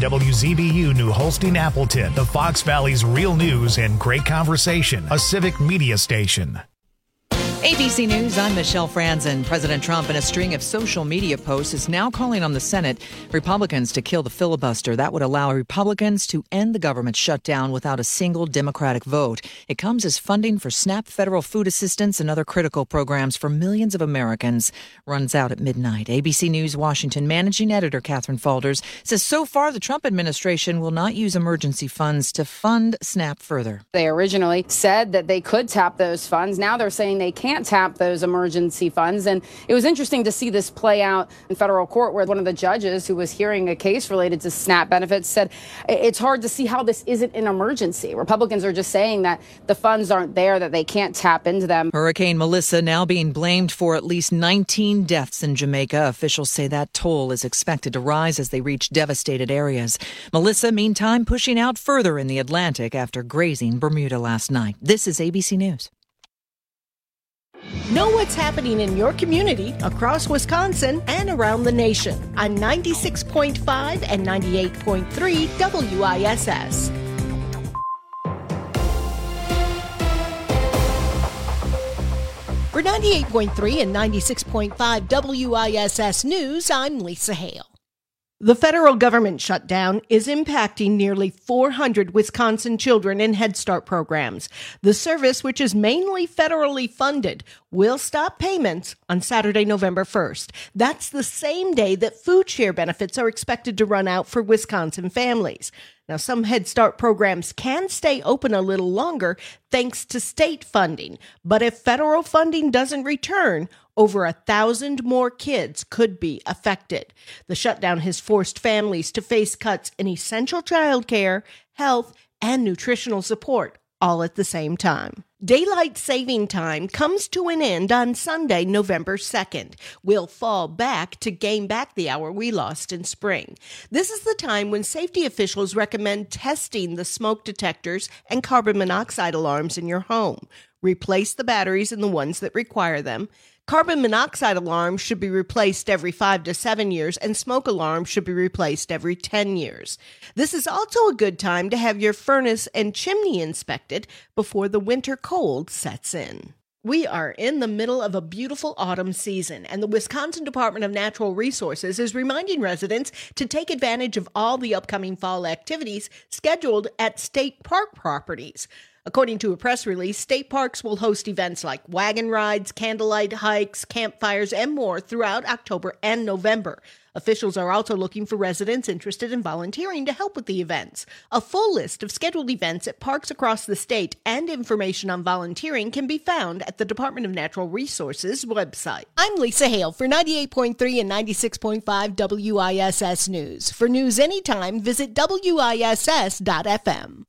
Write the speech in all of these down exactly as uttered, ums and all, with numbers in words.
W Z B U New Holstein Appleton, the Fox Valley's real news and great conversation, a civic media station. A B C News, I'm Michelle Franzen. President Trump, in a string of social media posts, is now calling on the Senate Republicans to kill the filibuster. That would allow Republicans to end the government shutdown without a single Democratic vote. It comes as funding for SNAP federal food assistance and other critical programs for millions of Americans runs out at midnight. A B C News Washington managing editor Catherine Faulders says so far the Trump administration will not use emergency funds to fund SNAP further. They originally said that they could tap those funds. Now they're saying they can't tap those emergency funds. And it was interesting to see this play out in federal court, where one of the judges who was hearing a case related to SNAP benefits said it's hard to see how this isn't an emergency. Republicans are just saying that the funds aren't there, that they can't tap into them. Hurricane Melissa now being blamed for at least nineteen deaths in Jamaica. Officials say that toll is expected to rise as they reach devastated areas. Melissa, meantime, pushing out further in the Atlantic after grazing Bermuda last night. This is A B C News. Know what's happening in your community, across Wisconsin, and around the nation on ninety-six point five and ninety-eight point three W I S S. For ninety-eight point three and ninety-six point five W I S S News, I'm Lisa Hale. The federal government shutdown is impacting nearly four hundred Wisconsin children in Head Start programs. The service, which is mainly federally funded, will stop payments on Saturday, November first. That's the same day that food share benefits are expected to run out for Wisconsin families. Now, some Head Start programs can stay open a little longer thanks to state funding. But if federal funding doesn't return, over a thousand more kids could be affected. The shutdown has forced families to face cuts in essential childcare, health, and nutritional support, all at the same time. Daylight saving time comes to an end on Sunday, November second. We'll fall back to gain back the hour we lost in spring. This is the time when safety officials recommend testing the smoke detectors and carbon monoxide alarms in your home. Replace the batteries in the ones that require them. Carbon monoxide alarms should be replaced every five to seven years, and smoke alarms should be replaced every ten years. This is also a good time to have your furnace and chimney inspected before the winter cold sets in. We are in the middle of a beautiful autumn season, and the Wisconsin Department of Natural Resources is reminding residents to take advantage of all the upcoming fall activities scheduled at state park properties. According to a press release, state parks will host events like wagon rides, candlelight hikes, campfires, and more throughout October and November. Officials are also looking for residents interested in volunteering to help with the events. A full list of scheduled events at parks across the state and information on volunteering can be found at the Department of Natural Resources website. I'm Lisa Hale for ninety-eight point three and ninety-six point five W I S S News. For news anytime, visit W I S S dot F M.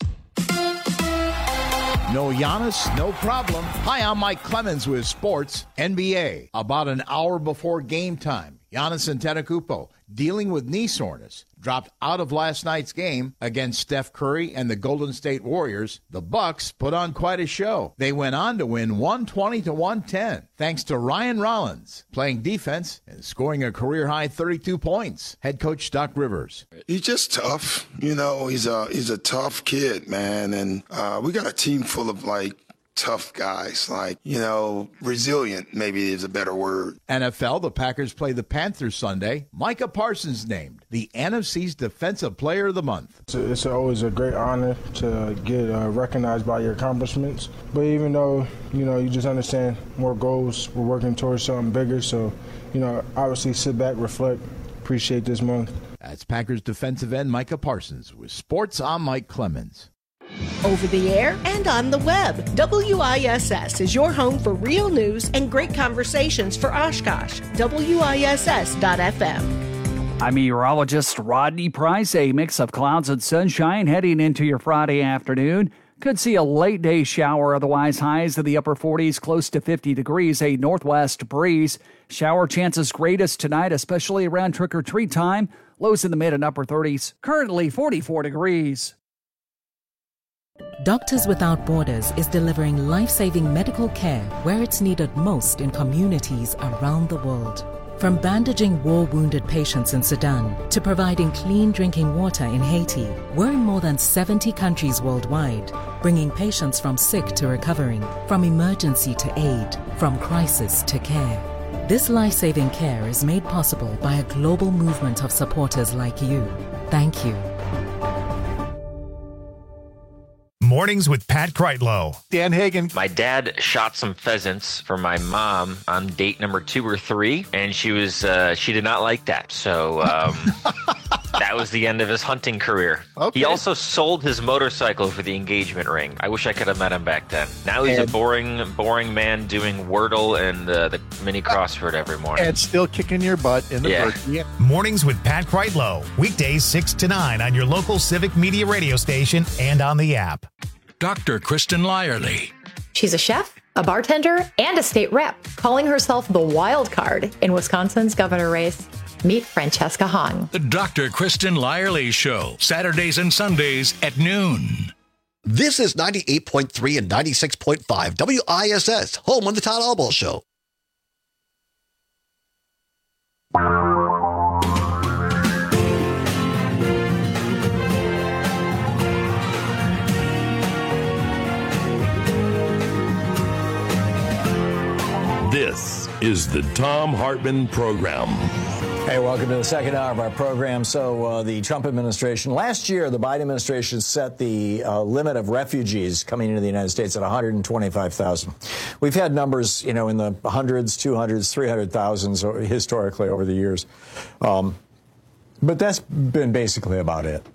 No Giannis, no problem. Hi, I'm Mike Clemens with Sports N B A. About an hour before game time, Giannis Antetokounmpo, dealing with knee soreness, dropped out of last night's game against Steph Curry and the Golden State Warriors. The Bucks put on quite a show. They went on to win one twenty to one ten, thanks to Ryan Rollins playing defense and scoring a career-high thirty-two points. Head coach Doc Rivers. He's just tough. You know, he's a, he's a tough kid, man. And uh, we got a team full of, like, tough guys, like, you know, resilient maybe is a better word. N F L, the Packers play the Panthers Sunday. Micah Parsons named the N F C's Defensive Player of the Month. It's, a, it's always a great honor to get uh, recognized by your accomplishments. But even though, you know, you just understand more goals, we're working towards something bigger. So, you know, obviously sit back, reflect, appreciate this month. That's Packers defensive end Micah Parsons with Sports. I'm Mike Clemens. Over the air and on the web, W I S S is your home for real news and great conversations for Oshkosh. W I S S dot F M. I'm meteorologist Rodney Price. A mix of clouds and sunshine heading into your Friday afternoon. Could see a late day shower, otherwise highs in the upper forties, close to fifty degrees, a northwest breeze. Shower chances greatest tonight, especially around trick-or-treat time. Lows in the mid and upper thirties, currently forty-four degrees. Doctors Without Borders is delivering life-saving medical care where it's needed most in communities around the world. From bandaging war-wounded patients in Sudan to providing clean drinking water in Haiti, we're in more than seventy countries worldwide, bringing patients from sick to recovering, from emergency to aid, from crisis to care. This life-saving care is made possible by a global movement of supporters like you. Thank you. Mornings with Pat Kreitlow. Dan Hagan. My dad shot some pheasants for my mom on date number two or three, and she was uh, she did not like that. So um, that was the end of his hunting career. Okay. He also sold his motorcycle for the engagement ring. I wish I could have met him back then. Now he's and, a boring, boring man doing Wordle and uh, the mini crossword every morning. And still kicking your butt in the yeah. Virginia. Mornings with Pat Kreitlow. Weekdays six to nine on your local Civic Media radio station and on the app. Doctor Kristen Lyerly. She's a chef, a bartender, and a state rep, calling herself the wild card in Wisconsin's governor race. Meet Francesca Hahn. The Doctor Kristen Lyerly Show, Saturdays and Sundays at noon. This is ninety-eight point three and ninety-six point five W I S S, home of the Todd Albaugh Show. This is the Thom Hartmann Program. Hey, welcome to the second hour of our program. So uh, the Trump administration, last year, the Biden administration set the uh, limit of refugees coming into the United States at one hundred twenty-five thousand. We've had numbers, you know, in the hundreds, two hundreds, three hundred thousands historically over the years. Um, but that's been basically about it.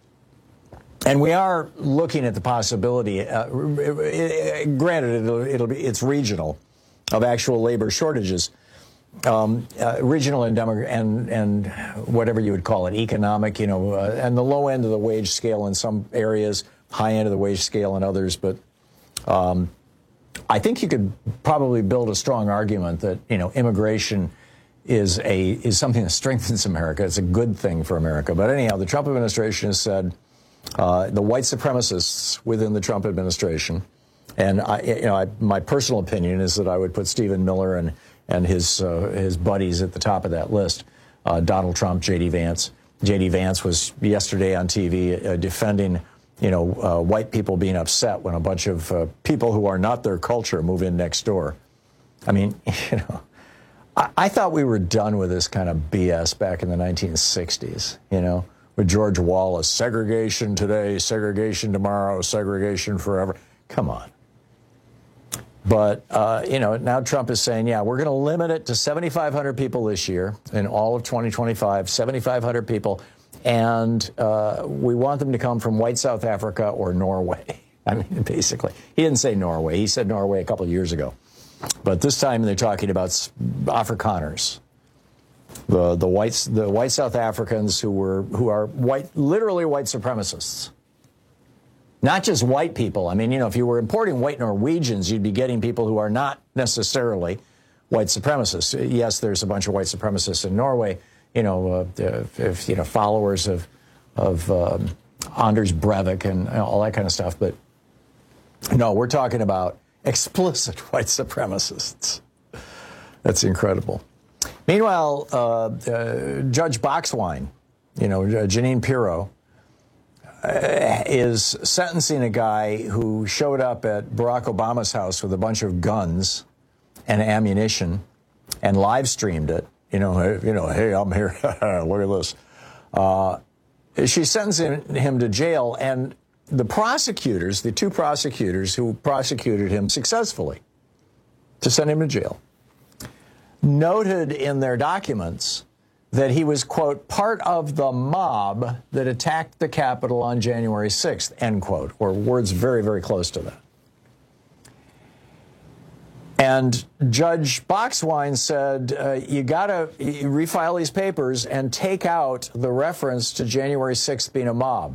And we are looking at the possibility, uh, granted, it'll, it'll be, it's regional, of actual labor shortages, um, uh, regional and, demo- and and whatever you would call it, economic, you know, uh, and the low end of the wage scale in some areas, high end of the wage scale in others. But um, I think you could probably build a strong argument that, you know, immigration is a is something that strengthens America. It's a good thing for America. But anyhow, the Trump administration has said uh, the white supremacists within the Trump administration. And I, you know, I, my personal opinion is that I would put Stephen Miller and and his uh, his buddies at the top of that list. Uh, Donald Trump, J D Vance. J D Vance was yesterday on T V uh, defending, you know, uh, white people being upset when a bunch of uh, people who are not their culture move in next door. I mean, you know, I, I thought we were done with this kind of B S back in the nineteen sixties. You know, with George Wallace, segregation today, segregation tomorrow, segregation forever. Come on. But, uh, you know, now Trump is saying, yeah, we're going to limit it to seventy-five hundred people this year in all of twenty twenty-five, seventy-five hundred people. And uh, we want them to come from white South Africa or Norway. I mean, basically. He didn't say Norway. He said Norway a couple of years ago. But this time they're talking about Afrikaners, the the whites, the white South Africans who were who are white, literally white supremacists. Not just white people. I mean, you know, if you were importing white Norwegians, you'd be getting people who are not necessarily white supremacists. Yes, there's a bunch of white supremacists in Norway, you know, uh, if, if, you know, followers of of um, Anders Breivik and you know, all that kind of stuff. But no, we're talking about explicit white supremacists. That's incredible. Meanwhile, uh, uh, Judge Boxwine, you know, Jeanine Pirro, Uh, is sentencing a guy who showed up at Barack Obama's house with a bunch of guns and ammunition and live streamed it. You know, hey, you know, hey, I'm here. Look at this. Uh, she's sentencing him to jail, and the prosecutors, the two prosecutors who prosecuted him successfully to send him to jail, noted in their documents that he was, quote, part of the mob that attacked the Capitol on January sixth, end quote, or words very, very close to that. And Judge Boxwine said, uh, you got to refile these papers and take out the reference to January sixth being a mob.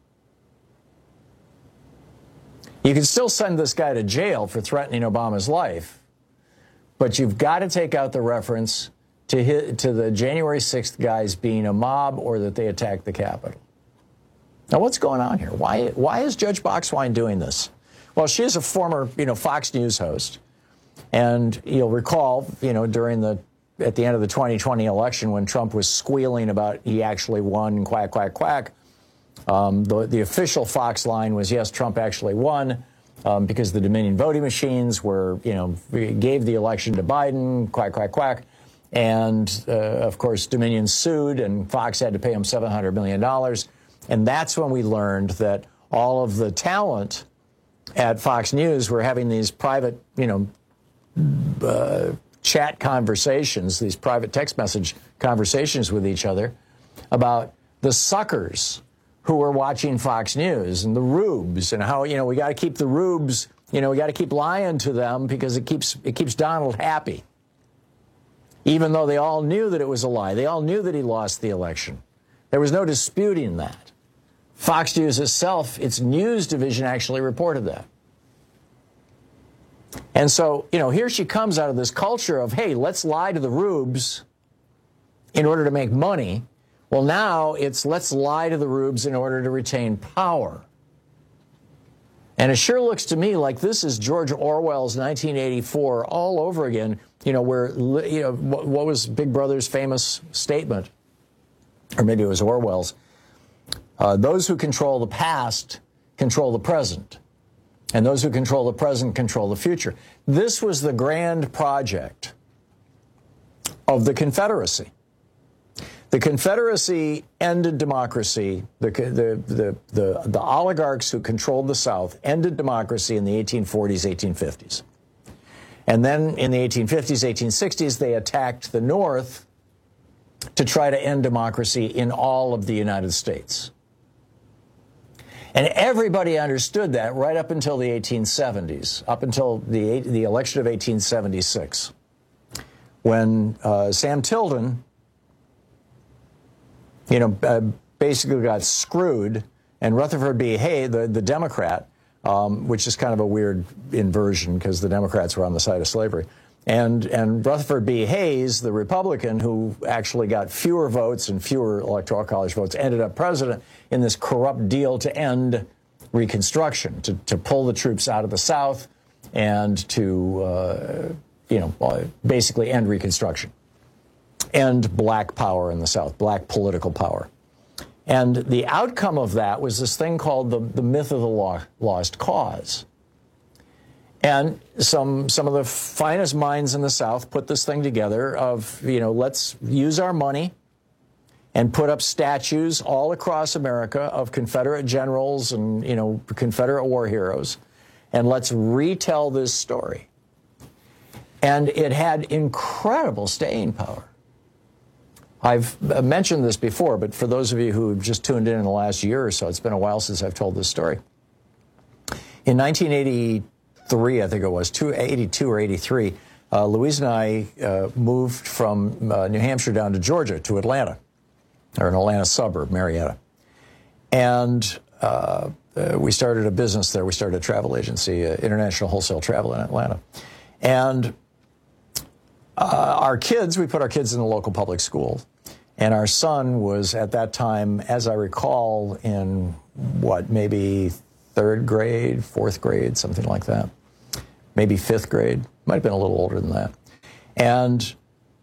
You can still send this guy to jail for threatening Obama's life, but you've got to take out the reference to hit, to the January sixth guys being a mob or that they attacked the Capitol. Now, what's going on here? Why why is Judge Boxwine doing this? Well, she is a former, you know, Fox News host. And you'll recall, you know, during the at the end of the twenty twenty election when Trump was squealing about he actually won, quack, quack, quack. Um, the, the official Fox line was, yes, Trump actually won um, because the Dominion voting machines were, you know, gave the election to Biden, quack, quack, quack. And, uh, of course, Dominion sued, and Fox had to pay him seven hundred million dollars. And that's when we learned that all of the talent at Fox News were having these private, you know, uh, chat conversations, these private text message conversations with each other about the suckers who were watching Fox News and the rubes and how, you know, we got to keep the rubes, you know, we got to keep lying to them because it keeps it keeps Donald happy. Even though they all knew that it was a lie. They all knew that he lost the election. There was no disputing that. Fox News itself, its news division actually reported that. And so, you know, here she comes out of this culture of, hey, let's lie to the rubes in order to make money. Well, now it's let's lie to the rubes in order to retain power. And it sure looks to me like this is George Orwell's nineteen eighty-four all over again, you know, where, you know, what was Big Brother's famous statement? Or maybe it was Orwell's. Uh, those who control the past control the present. And those who control the present control the future. This was the grand project of the Confederacy. The Confederacy ended democracy. The, the, the, the, the oligarchs who controlled the South ended democracy in the eighteen forties, eighteen fifties. And then in the eighteen fifties, eighteen sixties, they attacked the North to try to end democracy in all of the United States. And everybody understood that right up until the eighteen seventies, up until the, the election of eighteen seventy-six, when uh, Sam Tilden, you know, uh, basically got screwed, and Rutherford B. Hayes, the, the Democrat, um, which is kind of a weird inversion because the Democrats were on the side of slavery, and, and Rutherford B. Hayes, the Republican, who actually got fewer votes and fewer Electoral College votes, ended up president in this corrupt deal to end Reconstruction, to, to pull the troops out of the South and to, uh, you know, basically end Reconstruction. End black power in the South, black political power. And the outcome of that was this thing called the, the myth of the lo- lost cause. And some some of the finest minds in the South put this thing together of, you know, let's use our money and put up statues all across America of Confederate generals and, you know, Confederate war heroes, and let's retell this story. And it had incredible staying power. I've mentioned this before, but for those of you who have just tuned in in the last year or so, it's been a while since I've told this story. In nineteen eighty-three, I think it was, eighty-two or eighty-three, uh, Louise and I uh, moved from uh, New Hampshire down to Georgia, to Atlanta, or an Atlanta suburb, Marietta. And uh, uh, we started a business there. We started a travel agency, uh, International Wholesale Travel in Atlanta. And uh, our kids, we put our kids in the local public school. And our son was, at that time, as I recall, in, what, maybe third grade, fourth grade, something like that. Maybe fifth grade. Might have been a little older than that. And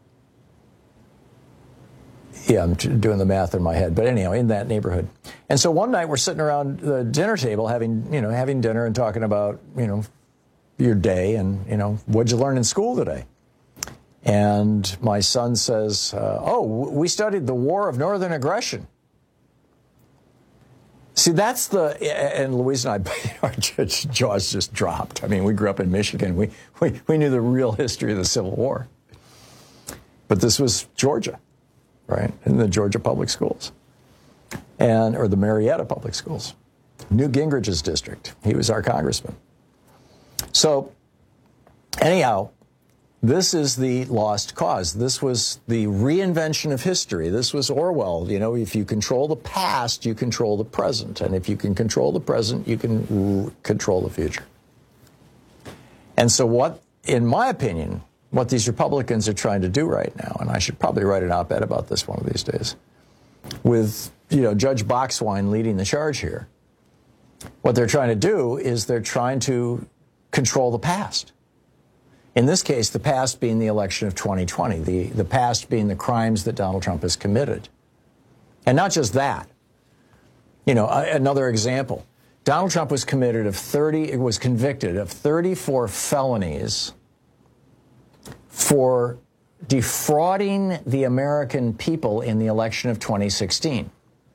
yeah, I'm doing the math in my head. But anyhow, in that neighborhood. And so one night we're sitting around the dinner table having, you know, having dinner and talking about, you know, your day and, you know, what'd you learn in school today? And my son says, uh, oh, we studied the War of Northern Aggression. See, that's the, and Louise and I, our jaws just dropped. I mean, we grew up in Michigan. We, we, we knew the real history of the Civil War. But this was Georgia, right, in the Georgia public schools, and or the Marietta public schools. Newt Gingrich's district. He was our congressman. So, anyhow, this is the lost cause. This was the reinvention of history. This was Orwell. You know, if you control the past, you control the present. And if you can control the present, you can r- control the future. And so what, in my opinion, what these Republicans are trying to do right now, and I should probably write an op-ed about this one of these days, with, you know, Judge Boxwine leading the charge here, what they're trying to do is they're trying to control the past. In this case, the past being the election of twenty twenty, the, the past being the crimes that Donald Trump has committed. And not just that. You know, another example. Donald Trump was committed of thirty, was convicted of thirty-four felonies for defrauding the American people in the election of twenty sixteen.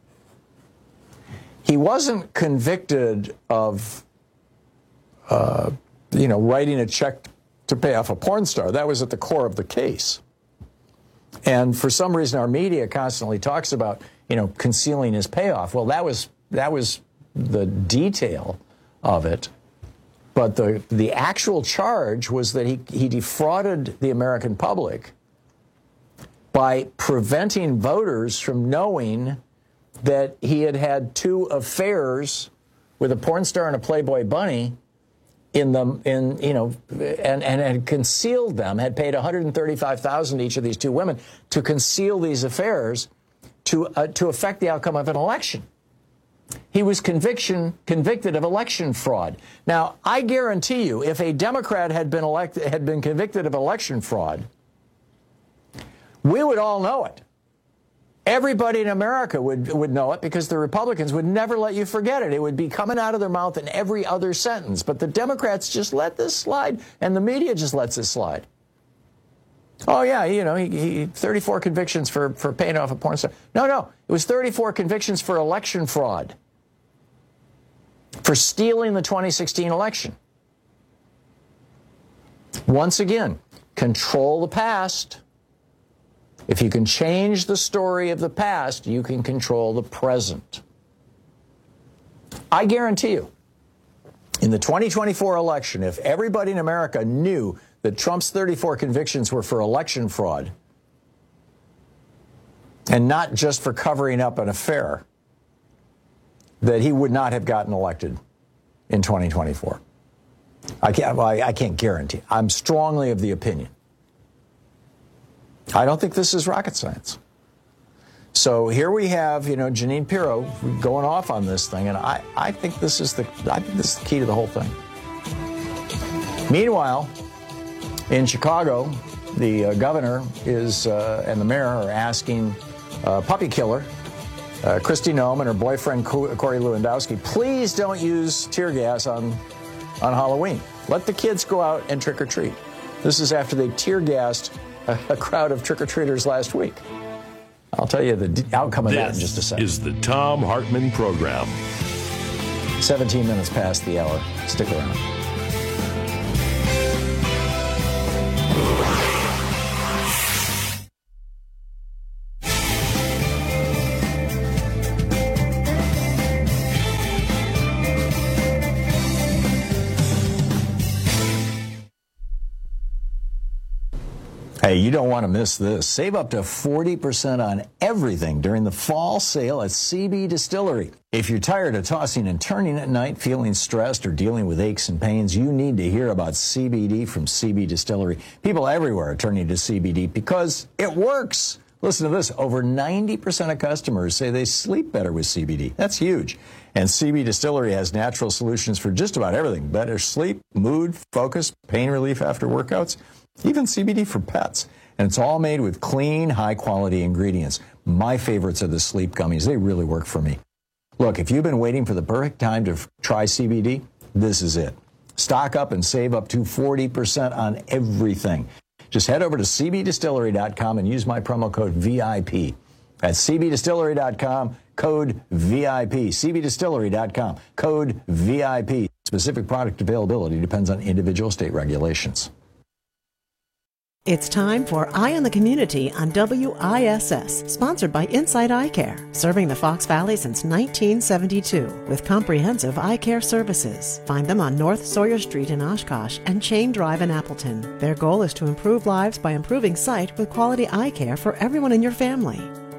He wasn't convicted of, uh, you know, writing a check to pay off a porn star. That was at the core of the case. And for some reason, our media constantly talks about, you know, concealing his payoff. Well, that was that was the detail of it. But the the actual charge was that he, he defrauded the American public by preventing voters from knowing that he had had two affairs with a porn star and a Playboy bunny in the in you know and and had concealed them, had paid one hundred thirty-five thousand dollars to each of these two women to conceal these affairs to uh, to affect the outcome of an election. He was conviction convicted of election fraud. Now, I guarantee you, if a Democrat had been elected had been convicted of election fraud, we would all know it. Everybody in America would, would know it because the Republicans would never let you forget it. It would be coming out of their mouth in every other sentence. But the Democrats just let this slide, and the media just lets this slide. Oh, yeah, you know, he, he thirty-four convictions for, for paying off a porn star. No, no, it was thirty-four convictions for election fraud, for stealing the twenty sixteen election. Once again, control the past. If you can change the story of the past, you can control the present. I guarantee you, in the twenty twenty-four election, if everybody in America knew that Trump's thirty-four convictions were for election fraud and not just for covering up an affair, that he would not have gotten elected in twenty twenty-four. I can't, I, I can't guarantee. I'm strongly of the opinion. I don't think this is rocket science. So here we have, you know, Jeanine Pirro going off on this thing, and I, I think this is the I think this is the key to the whole thing. Meanwhile, in Chicago, the uh, governor is uh, and the mayor are asking uh, puppy killer uh, Kristi Noem and her boyfriend Corey Lewandowski, please don't use tear gas on on Halloween. Let the kids go out and trick or treat. This is after they tear gassed a, a crowd of trick or treaters last week. I'll tell you the d- outcome of this that in just a second. This is the Thom Hartmann Program. seventeen minutes past the hour. Stick around. Hey, you don't want to miss this. Save up to forty percent on everything during the fall sale at C B Distillery. If you're tired of tossing and turning at night, feeling stressed, or dealing with aches and pains, you need to hear about C B D from C B Distillery. People everywhere are turning to C B D because it works. Listen to this. Over ninety percent of customers say they sleep better with C B D. That's huge. And C B Distillery has natural solutions for just about everything. Better sleep, mood, focus, pain relief after workouts. Even C B D for pets. And it's all made with clean, high-quality ingredients. My favorites are the sleep gummies. They really work for me. Look, if you've been waiting for the perfect time to f- try C B D, this is it. Stock up and save up to forty percent on everything. Just head over to C B distillery dot com and use my promo code V I P. That's C B distillery dot com, code V I P. C B distillery dot com, code V I P. Specific product availability depends on individual state regulations. It's time for Eye on the Community on W I S S, sponsored by Insight Eye Care, serving the Fox Valley since nineteen seventy-two with comprehensive eye care services. Find them on North Sawyer Street in Oshkosh and Chain Drive in Appleton. Their goal is to improve lives by improving sight with quality eye care for everyone in your family.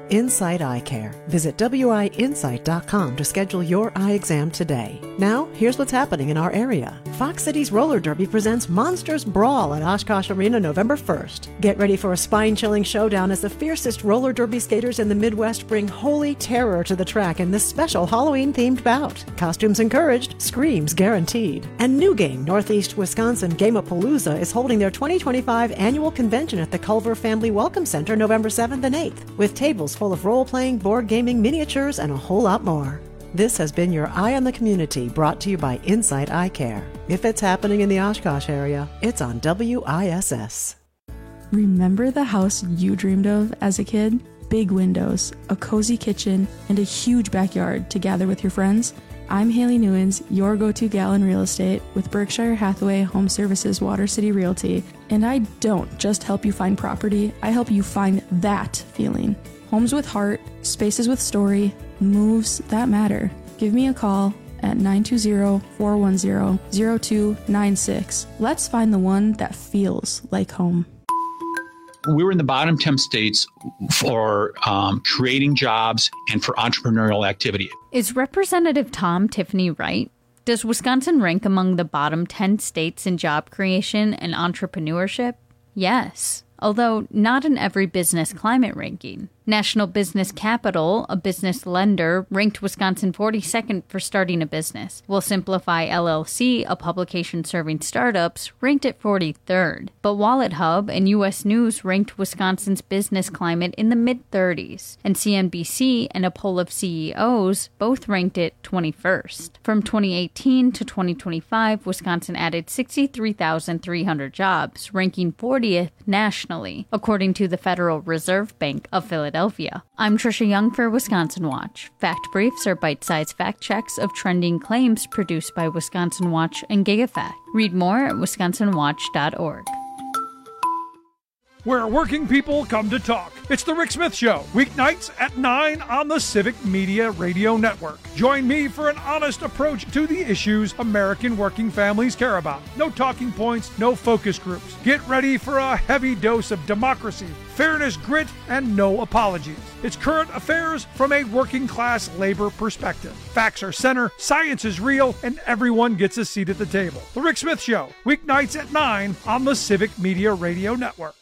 Insight Eye Care. Visit W I insight dot com to schedule your eye exam today. Now, here's what's happening in our area. Fox Cities Roller Derby presents Monsters Brawl at Oshkosh Arena November first. Get ready for a spine-chilling showdown as the fiercest roller derby skaters in the Midwest bring holy terror to the track in this special Halloween-themed bout. Costumes encouraged, screams guaranteed. And New Game, Northeast Wisconsin Gameapalooza is holding their twenty twenty-five annual convention at the Culver Family Welcome Center November seventh and eighth, with tables full of role-playing, board gaming, miniatures, and a whole lot more. This has been your Eye on the Community, brought to you by Insight Eye Care. If it's happening in the Oshkosh area, it's on W I S S. Remember the house you dreamed of as a kid? Big windows, a cozy kitchen, and a huge backyard to gather with your friends? I'm Haley Newens, your go-to gal in real estate with Berkshire Hathaway Home Services Water City Realty, and I don't just help you find property, I help you find that feeling. Homes with heart, spaces with story, moves that matter. Give me a call at nine two zero, four one zero, zero two nine six. Let's find the one that feels like home. We were in the bottom ten states for um, creating jobs and for entrepreneurial activity. Is Representative Tom Tiffany right? Does Wisconsin rank among the bottom ten states in job creation and entrepreneurship? Yes, although not in every business climate ranking. National Business Capital, a business lender, ranked Wisconsin forty-second for starting a business, while Simplify L L C, a publication serving startups, ranked it forty-third. But Wallet Hub and U S News ranked Wisconsin's business climate in the mid-thirties, and C N B C and a poll of C E Os both ranked it twenty-first. From twenty eighteen to twenty twenty-five, Wisconsin added sixty-three thousand three hundred jobs, ranking fortieth nationally, according to the Federal Reserve Bank of Philadelphia. I'm Trisha Young for Wisconsin Watch. Fact Briefs are bite-sized fact checks of trending claims produced by Wisconsin Watch and GigaFact. Read more at wisconsin watch dot org. Where working people come to talk. It's the Rick Smith Show, weeknights at nine on the Civic Media Radio Network. Join me for an honest approach to the issues American working families care about. No talking points, no focus groups. Get ready for a heavy dose of democracy, fairness, grit, and no apologies. It's current affairs from a working class labor perspective. Facts are center, science is real, and everyone gets a seat at the table. The Rick Smith Show, weeknights at nine on the Civic Media Radio Network.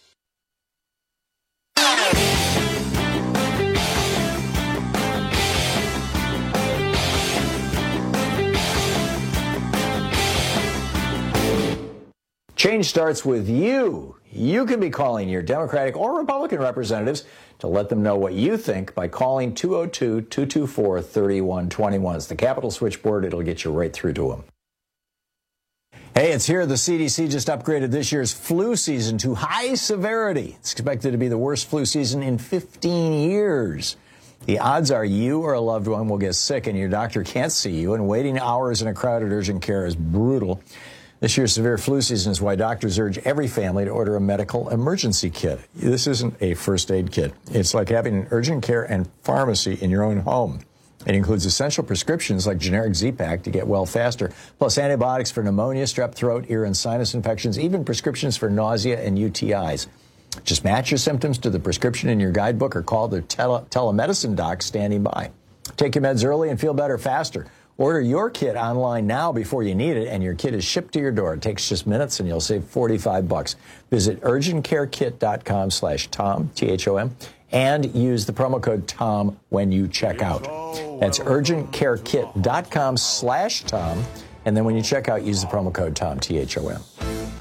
Change starts with you. You can be calling your Democratic or Republican representatives to let them know what you think by calling two oh two, two two four, three one two one. It's the Capitol switchboard. It'll get you right through to them. Hey, it's here. The C D C just upgraded this year's flu season to high severity. It's expected to be the worst flu season in fifteen years. The odds are you or a loved one will get sick and your doctor can't see you, and waiting hours in a crowded urgent care is brutal. This year's severe flu season is why doctors urge every family to order a medical emergency kit. This isn't a first aid kit. It's like having an urgent care and pharmacy in your own home. It includes essential prescriptions like generic Z-Pak to get well faster, plus antibiotics for pneumonia, strep throat, ear and sinus infections, even prescriptions for nausea and U T Is. Just match your symptoms to the prescription in your guidebook or call the tele- telemedicine doc standing by. Take your meds early and feel better faster. Order your kit online now before you need it, and your kit is shipped to your door. It takes just minutes, and you'll save forty-five bucks. Visit urgentcarekit.com slash Tom, T H O M, and use the promo code TOM when you check out. That's urgentcarekit.com slash Tom, and then when you check out, use the promo code TOM, T H O M.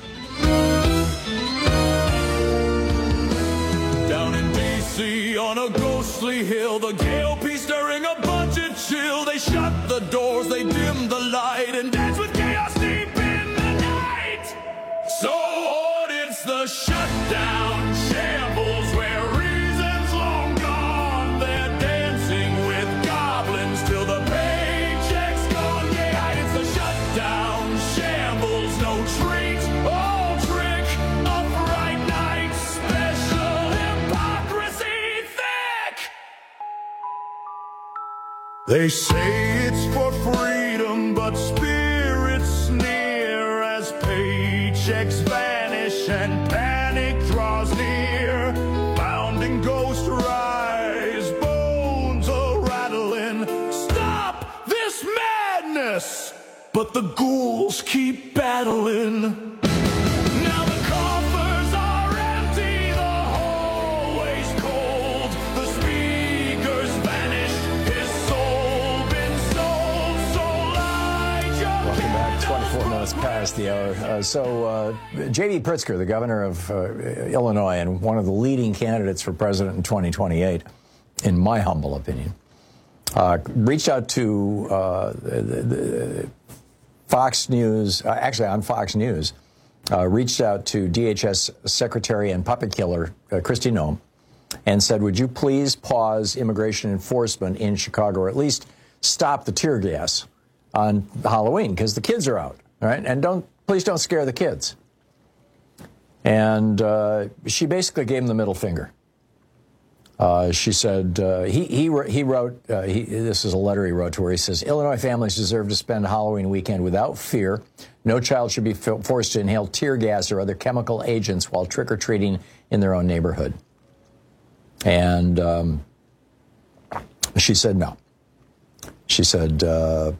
Down in D C on a ghostly hill, the Gale P stirring a budget chill. They shut the doors, they dim the light, and dance with chaos deep in the night. So on, it's the shutdown shambles where reason's long gone. They're dancing with goblins till the paycheck's gone. Yeah, it's the shutdown shambles, no treat, all trick, upright night, special hypocrisy thick. They say it's for freedom, but spirits sneer as paychecks vanish and panic draws near. Founding ghost rise, yes, but the ghouls keep battling. Now the coffers are empty, the hallway's cold, the speakers vanished, his soul been sold, so light your Welcome back. twenty-four minutes past the hour. Uh, so uh, J D Pritzker, the governor of uh, Illinois and one of the leading candidates for president in twenty twenty-eight, in my humble opinion, uh, reached out to uh, the, the Fox News, uh, actually on Fox News, uh, reached out to D H S Secretary and puppet killer uh, Kristi Noem and said, would you please pause immigration enforcement in Chicago, or at least stop the tear gas on Halloween, because the kids are out, right? And don't please don't scare the kids. And uh, she basically gave him the middle finger. Uh, she said, uh, he, he, he wrote, uh, he, this is a letter he wrote to her. He says, Illinois families deserve to spend Halloween weekend without fear. No child should be forced to inhale tear gas or other chemical agents while trick-or-treating in their own neighborhood. And um, she said no. She said, uh,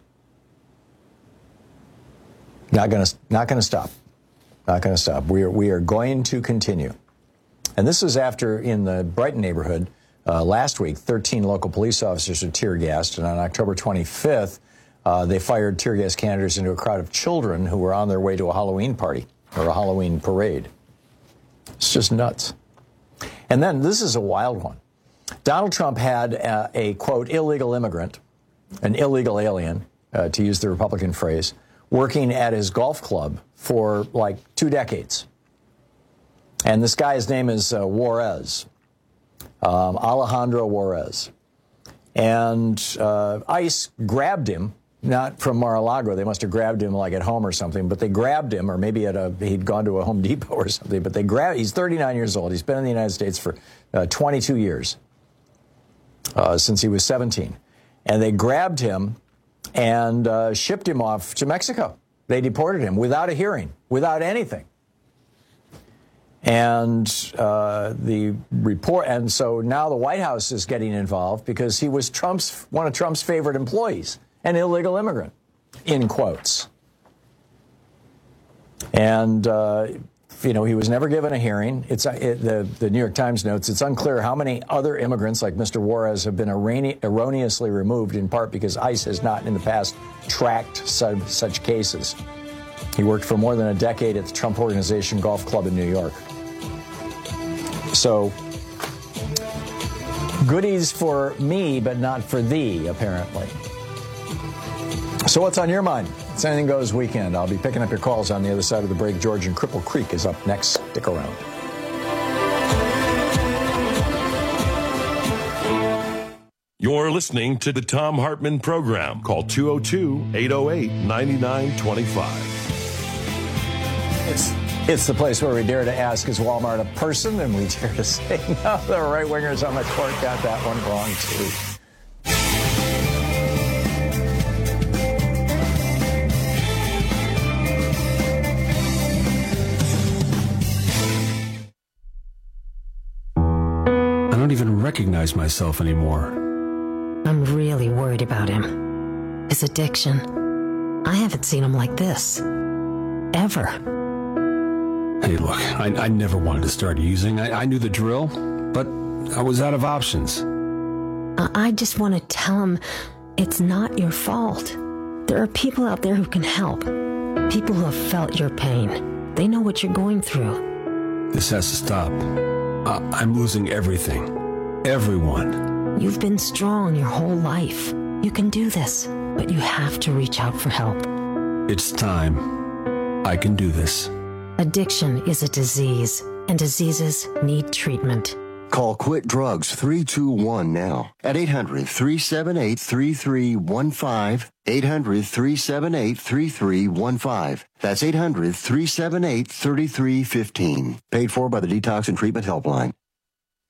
not going to not going to stop. Not going to stop. We are, we are going to continue. And this was after, in the Brighton neighborhood, uh, last week, thirteen local police officers were tear gassed. And on October twenty-fifth, uh, they fired tear gas canisters into a crowd of children who were on their way to a Halloween party or a Halloween parade. It's just nuts. And then this is a wild one. Donald Trump had a, a quote, illegal immigrant, an illegal alien, uh, to use the Republican phrase, working at his golf club for like two decades. And this guy's name is uh, Juarez, um, Alejandro Juarez. And uh, ICE grabbed him, not from Mar-a-Lago. They must have grabbed him like at home or something, but they grabbed him, or maybe at a, he'd gone to a Home Depot or something, but they grabbed, he's thirty-nine years old. He's been in the United States for uh, twenty-two years, uh, since he was seventeen. And they grabbed him and uh, shipped him off to Mexico. They deported him without a hearing, without anything. And uh, the report, and so now the White House is getting involved because he was Trump's one of Trump's favorite employees, an illegal immigrant, in quotes. And uh, you know, he was never given a hearing. It's it, the the New York Times notes it's unclear how many other immigrants like Mister Juarez have been erroneously removed, in part because ICE has not in the past tracked such, such cases. He worked for more than a decade at the Trump Organization Golf Club in New York. So, goodies for me, but not for thee, apparently. So what's on your mind? It's Anything Goes weekend. I'll be picking up your calls on the other side of the break. George and Cripple Creek is up next. Stick around. You're listening to the Thom Hartmann Program. Call two oh two, eight oh eight, nine nine two five. It's, it's the place where we dare to ask, is Walmart a person? And we dare to say, no, the right-wingers on the court got that one wrong, too. I don't even recognize myself anymore. I'm really worried about him. His addiction. I haven't seen him like this. Ever. Hey, look, I, I never wanted to start using. I, I knew the drill, but I was out of options. I just want to tell him it's not your fault. There are people out there who can help. People who have felt your pain. They know what you're going through. This has to stop. I, I'm losing everything. Everyone. You've been strong your whole life. You can do this, but you have to reach out for help. It's time. I can do this. Addiction is a disease, and diseases need treatment. Call Quit Drugs three two one now at eight hundred, three seven eight, three three one five, eight hundred, three seven eight, three three one five. That's eight hundred, three seven eight, three three one five. Paid for by the Detox and Treatment Helpline.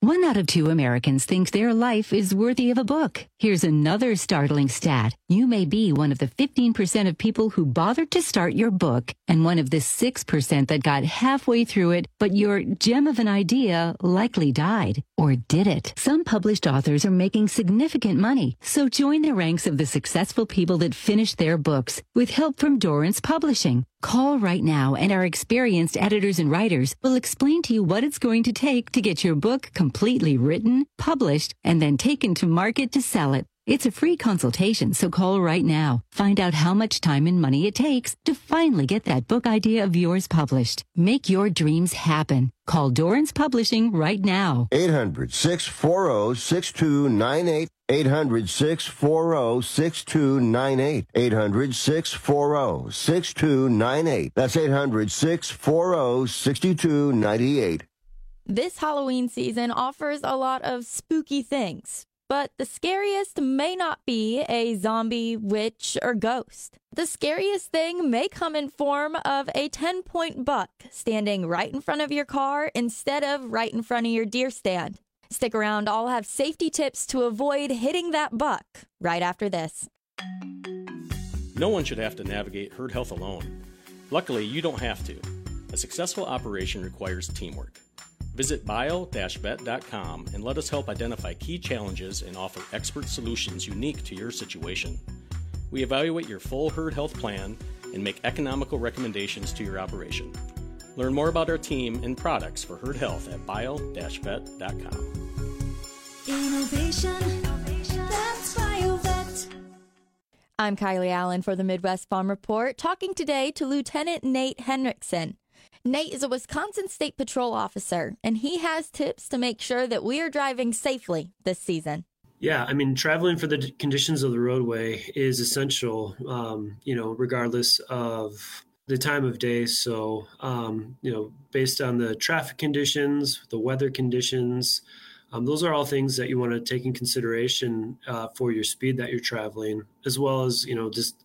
One out of two Americans thinks their life is worthy of a book. Here's another startling stat. You may be one of the fifteen percent of people who bothered to start your book and one of the six percent that got halfway through it, but your gem of an idea likely died. Or did it? Some published authors are making significant money, so join the ranks of the successful people that finished their books with help from Dorrance Publishing. Call right now and our experienced editors and writers will explain to you what it's going to take to get your book completely written, published, and then taken to market to sell it. It's a free consultation, so call right now. Find out how much time and money it takes to finally get that book idea of yours published. Make your dreams happen. Call Dorrance Publishing right now. eight hundred, six four zero, six two nine eight. eight hundred, six four zero, six two nine eight. eight hundred, six four zero, six two nine eight. That's eight hundred, six four zero, six two nine eight. This Halloween season offers a lot of spooky things, but the scariest may not be a zombie, witch, or ghost. The scariest thing may come in form of a ten-point buck standing right in front of your car instead of right in front of your deer stand. Stick around, I'll have safety tips to avoid hitting that buck right after this. No one should have to navigate herd health alone. Luckily, you don't have to. A successful operation requires teamwork. Visit bio dash vet dot com and let us help identify key challenges and offer expert solutions unique to your situation. We evaluate your full herd health plan and make economical recommendations to your operation. Learn more about our team and products for herd health at bio dash vet dot com. Innovation, that's BioVet. I'm Kylie Allen for the Midwest Farm Report, talking today to Lieutenant Nate Henriksen. Nate is a Wisconsin State Patrol officer, and he has tips to make sure that we are driving safely this season. Yeah, I mean, traveling for the conditions of the roadway is essential, um, you know, regardless of the time of day. So, um, you know, based on the traffic conditions, the weather conditions, um, those are all things that you want to take in consideration uh, for your speed that you're traveling, as well as, you know, just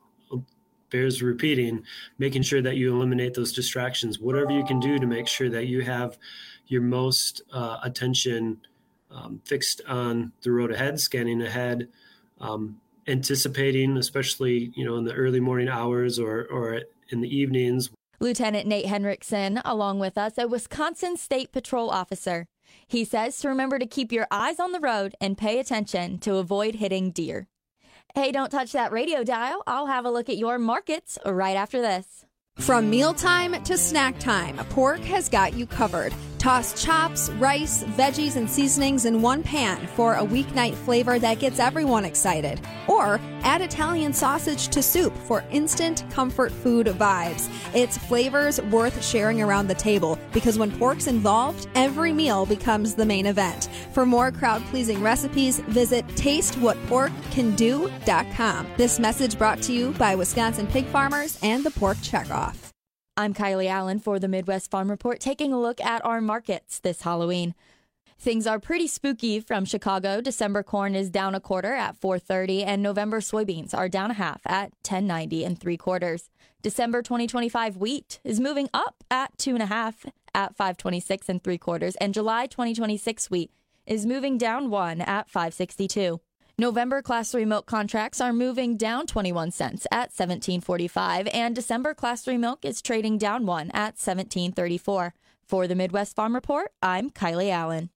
bears repeating, making sure that you eliminate those distractions, whatever you can do to make sure that you have your most uh, attention um, fixed on the road ahead, scanning ahead, um, anticipating, especially, you know, in the early morning hours or, or in the evenings. Lieutenant Nate Henriksen, along with us, a Wisconsin State Patrol officer. He says to remember to keep your eyes on the road and pay attention to avoid hitting deer. Hey, don't touch that radio dial. I'll have a look at your markets right after this. From mealtime to snack time, Pork has got you covered. Toss chops, rice, veggies, and seasonings in one pan for a weeknight flavor that gets everyone excited. Or add Italian sausage to soup for instant comfort food vibes. It's flavors worth sharing around the table because when pork's involved, every meal becomes the main event. For more crowd-pleasing recipes, visit taste what pork can do dot com. This message brought to you by Wisconsin pig farmers and the Pork Checkoff. I'm Kylie Allen for the Midwest Farm Report, taking a look at our markets this Halloween. Things are pretty spooky from Chicago. December corn is down a quarter at four thirty, and November soybeans are down a half at ten ninety and three quarters. December twenty twenty-five wheat is moving up at two and a half at five twenty-six and three quarters, and July twenty twenty-six wheat is moving down one at five sixty-two. November Class three milk contracts are moving down twenty-one cents at seventeen forty-five, and December Class three milk is trading down one at seventeen thirty-four. For the Midwest Farm Report, I'm Kylie Allen.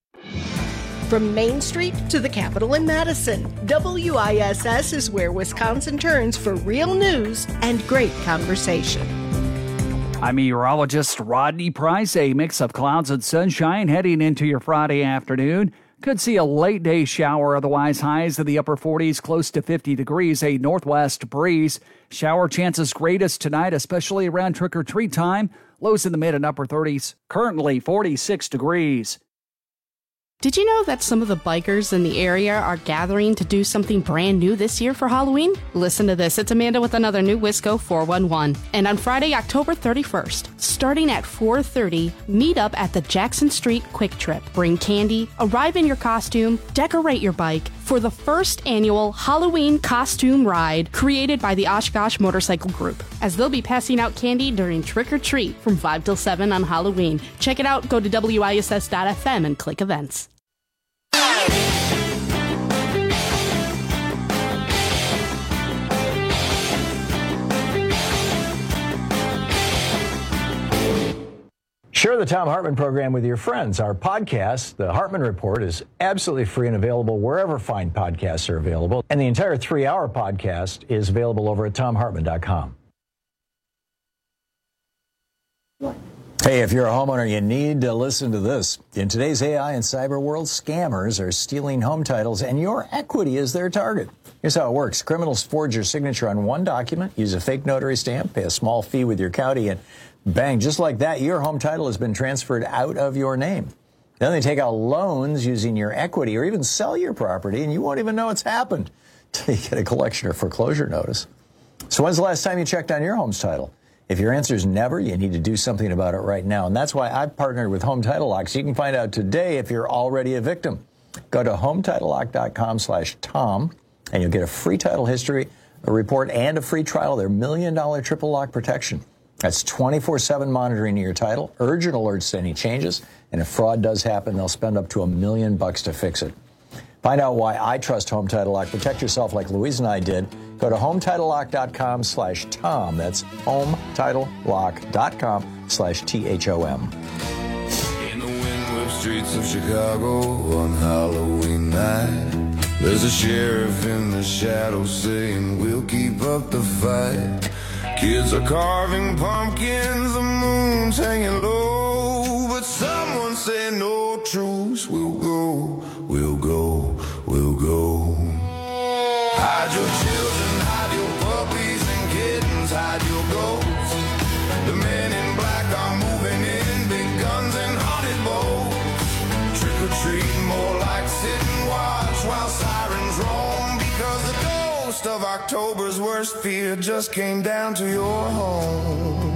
From Main Street to the Capitol in Madison, W I S S is where Wisconsin turns for real news and great conversation. I'm meteorologist Rodney Price. A mix of clouds and sunshine heading into your Friday afternoon. Could see a late day shower, otherwise highs in the upper forties, close to fifty degrees, a northwest breeze. Shower chances greatest tonight, especially around trick-or-treat time. Lows in the mid and upper thirties, currently forty-six degrees. Did you know that some of the bikers in the area are gathering to do something brand new this year for Halloween? Listen to this. It's Amanda with another new Wisco four one one. And on Friday, October thirty-first, starting at four thirty, meet up at the Jackson Street Quick Trip. Bring candy, arrive in your costume, decorate your bike for the first annual Halloween costume ride created by the Oshkosh Motorcycle Group, as they'll be passing out candy during Trick or Treat from five till seven on Halloween. Check it out. Go to W I S S dot F M and click events. Share the Thom Hartmann program with your friends. Our podcast, The Hartmann Report, is absolutely free and available wherever fine podcasts are available. And the entire three-hour podcast is available over at thom hartmann dot com. Hey, if you're a homeowner, you need to listen to this. In today's A I and cyber world, scammers are stealing home titles, and your equity is their target. Here's how it works. Criminals forge your signature on one document, use a fake notary stamp, pay a small fee with your county, and bang, just like that, your home title has been transferred out of your name. Then they take out loans using your equity or even sell your property, and you won't even know it's happened until you get a collection or foreclosure notice. So when's the last time you checked on your home's title? If your answer is never, you need to do something about it right now. And that's why I've partnered with Home Title Lock, so you can find out today if you're already a victim. Go to home title lock dot com slash Tom, and you'll get a free title history, a report, and a free trial of their million dollar triple lock protection. That's twenty-four seven monitoring of your title, urgent alerts to any changes, and if fraud does happen, they'll spend up to a million bucks to fix it. Find out why I trust Home Title Lock. Protect yourself like Louise and I did. Go to home title lock dot com slash Tom. That's home title lock dot com slash T H O M. In the wind-whipped streets of Chicago on Halloween night, there's a sheriff in the shadows saying, we'll keep up the fight. Kids are carving pumpkins, the moon's hanging low, but someone said no truce, we'll go, we'll go, we'll go. Hide your children, hide your puppies and kittens, hide your ghosts. The men in black are moving in, big guns and haunted boats. Trick or treat, more like sit and watch while sirens roam, because the ghost of October's worst fear just came down to your home.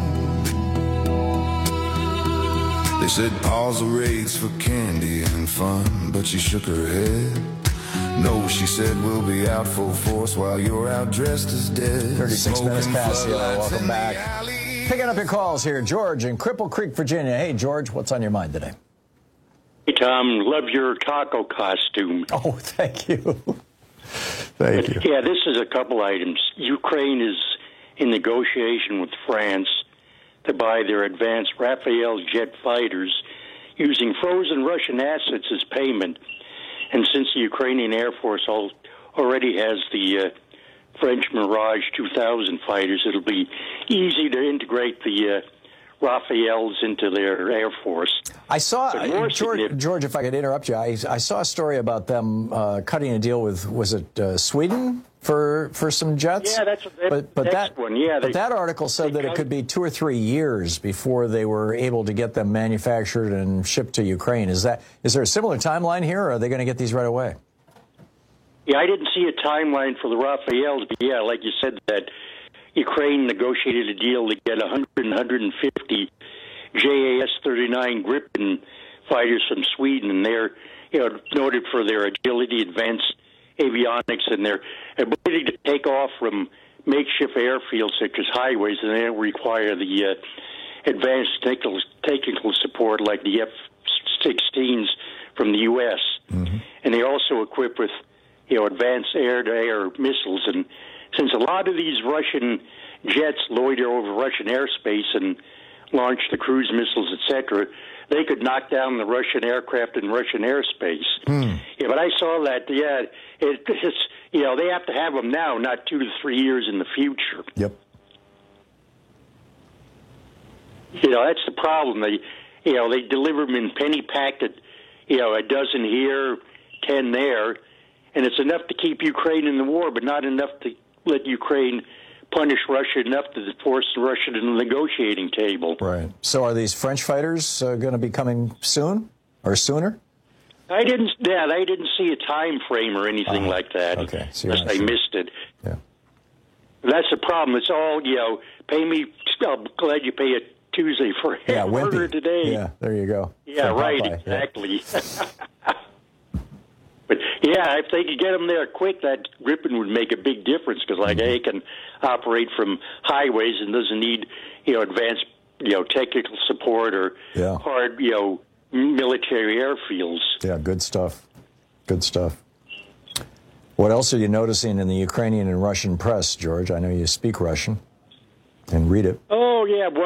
They said pause the raids for candy and fun, but she shook her head. No, she said, we'll be out full force while you're out dressed as dead. thirty-six minutes past the hour. Welcome back. Picking up your calls here. George in Cripple Creek, Virginia. Hey, George, what's on your mind today? Hey, Tom, love your taco costume. Oh, thank you. Thank you. Yeah, this is a couple items. Ukraine is in negotiation with France to buy their advanced Rafale jet fighters using frozen Russian assets as payment. And since the Ukrainian Air Force all, already has the uh, French Mirage two thousand fighters, it'll be easy to integrate the uh, Rafales into their Air Force. I saw, uh, George, George, if I could interrupt you, I, I saw a story about them uh, cutting a deal with, was it uh, Sweden for for some jets? Yeah, that's that, but, but that one. Yeah, but they, that article said that it could be two or three years before they were able to get them manufactured and shipped to Ukraine. Is that is there a similar timeline here, or are they going to get these right away? Yeah, I didn't see a timeline for the Rafales, but yeah, like you said, that Ukraine negotiated a deal to get one hundred and one hundred fifty J A S thirty-nine Gripen fighters from Sweden, and they're you know noted for their agility, advanced avionics, and their ability to take off from makeshift airfields such as highways, and they don't require the uh, advanced technical, technical support like the F sixteens from the U S Mm-hmm. And they're also equipped with you know advanced air-to-air missiles. And since a lot of these Russian jets loiter over Russian airspace and launch the cruise missiles, et cetera, they could knock down the Russian aircraft in Russian airspace. Mm. Yeah, but I saw that, yeah, it, it's, you know, they have to have them now, not two to three years in the future. Yep. You know, that's the problem. They, you know, they deliver them in penny packet, you know, a dozen here, ten there, and it's enough to keep Ukraine in the war, but not enough to let Ukraine punish Russia enough to force Russia to the negotiating table. Right. So are these French fighters uh, going to be coming soon or sooner? I didn't. Yeah, I didn't see a time frame or anything uh, like that. Okay, so unless I sure. missed it. Yeah. That's the problem. It's all you know. Pay me. I'm glad you pay it Tuesday for yeah, hamburger today. Yeah, there you go. Yeah, for right. Popeye. Exactly. Yeah. But yeah, if they could get them there quick, that Gripen would make a big difference because, like, mm-hmm. they can operate from highways and doesn't need, you know, advanced, you know, technical support or yeah. hard, you know, military airfields. Yeah, good stuff. Good stuff. What else are you noticing in the Ukrainian and Russian press, George? I know you speak Russian and read it. Oh yeah, one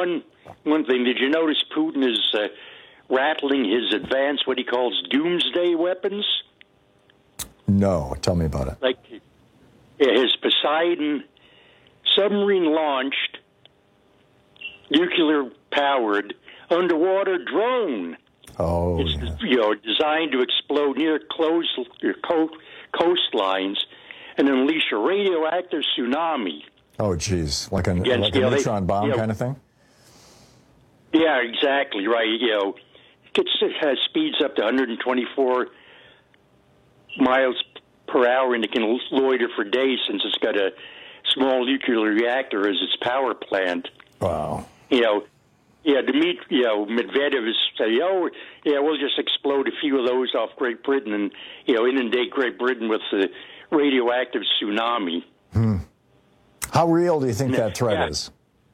one thing. Did you notice Putin is uh, rattling his advanced, what he calls doomsday weapons? No, tell me about it. Like his Poseidon submarine-launched, nuclear-powered underwater drone. Oh, it's yeah. you know designed to explode near close, co- coastlines and unleash a radioactive tsunami. Oh, geez, like a Against, like a you know, neutron they, bomb you know, kind of thing. Yeah, exactly right. You know, gets it has speeds up to one hundred twenty-four miles per hour, and it can loiter for days since it's got a small nuclear reactor as its power plant. Wow. You know, yeah, Dmitry, you know, Medvedev is saying, oh, yeah, we'll just explode a few of those off Great Britain and, you know, inundate Great Britain with the radioactive tsunami. Hmm. How real do you think that threat yeah. is?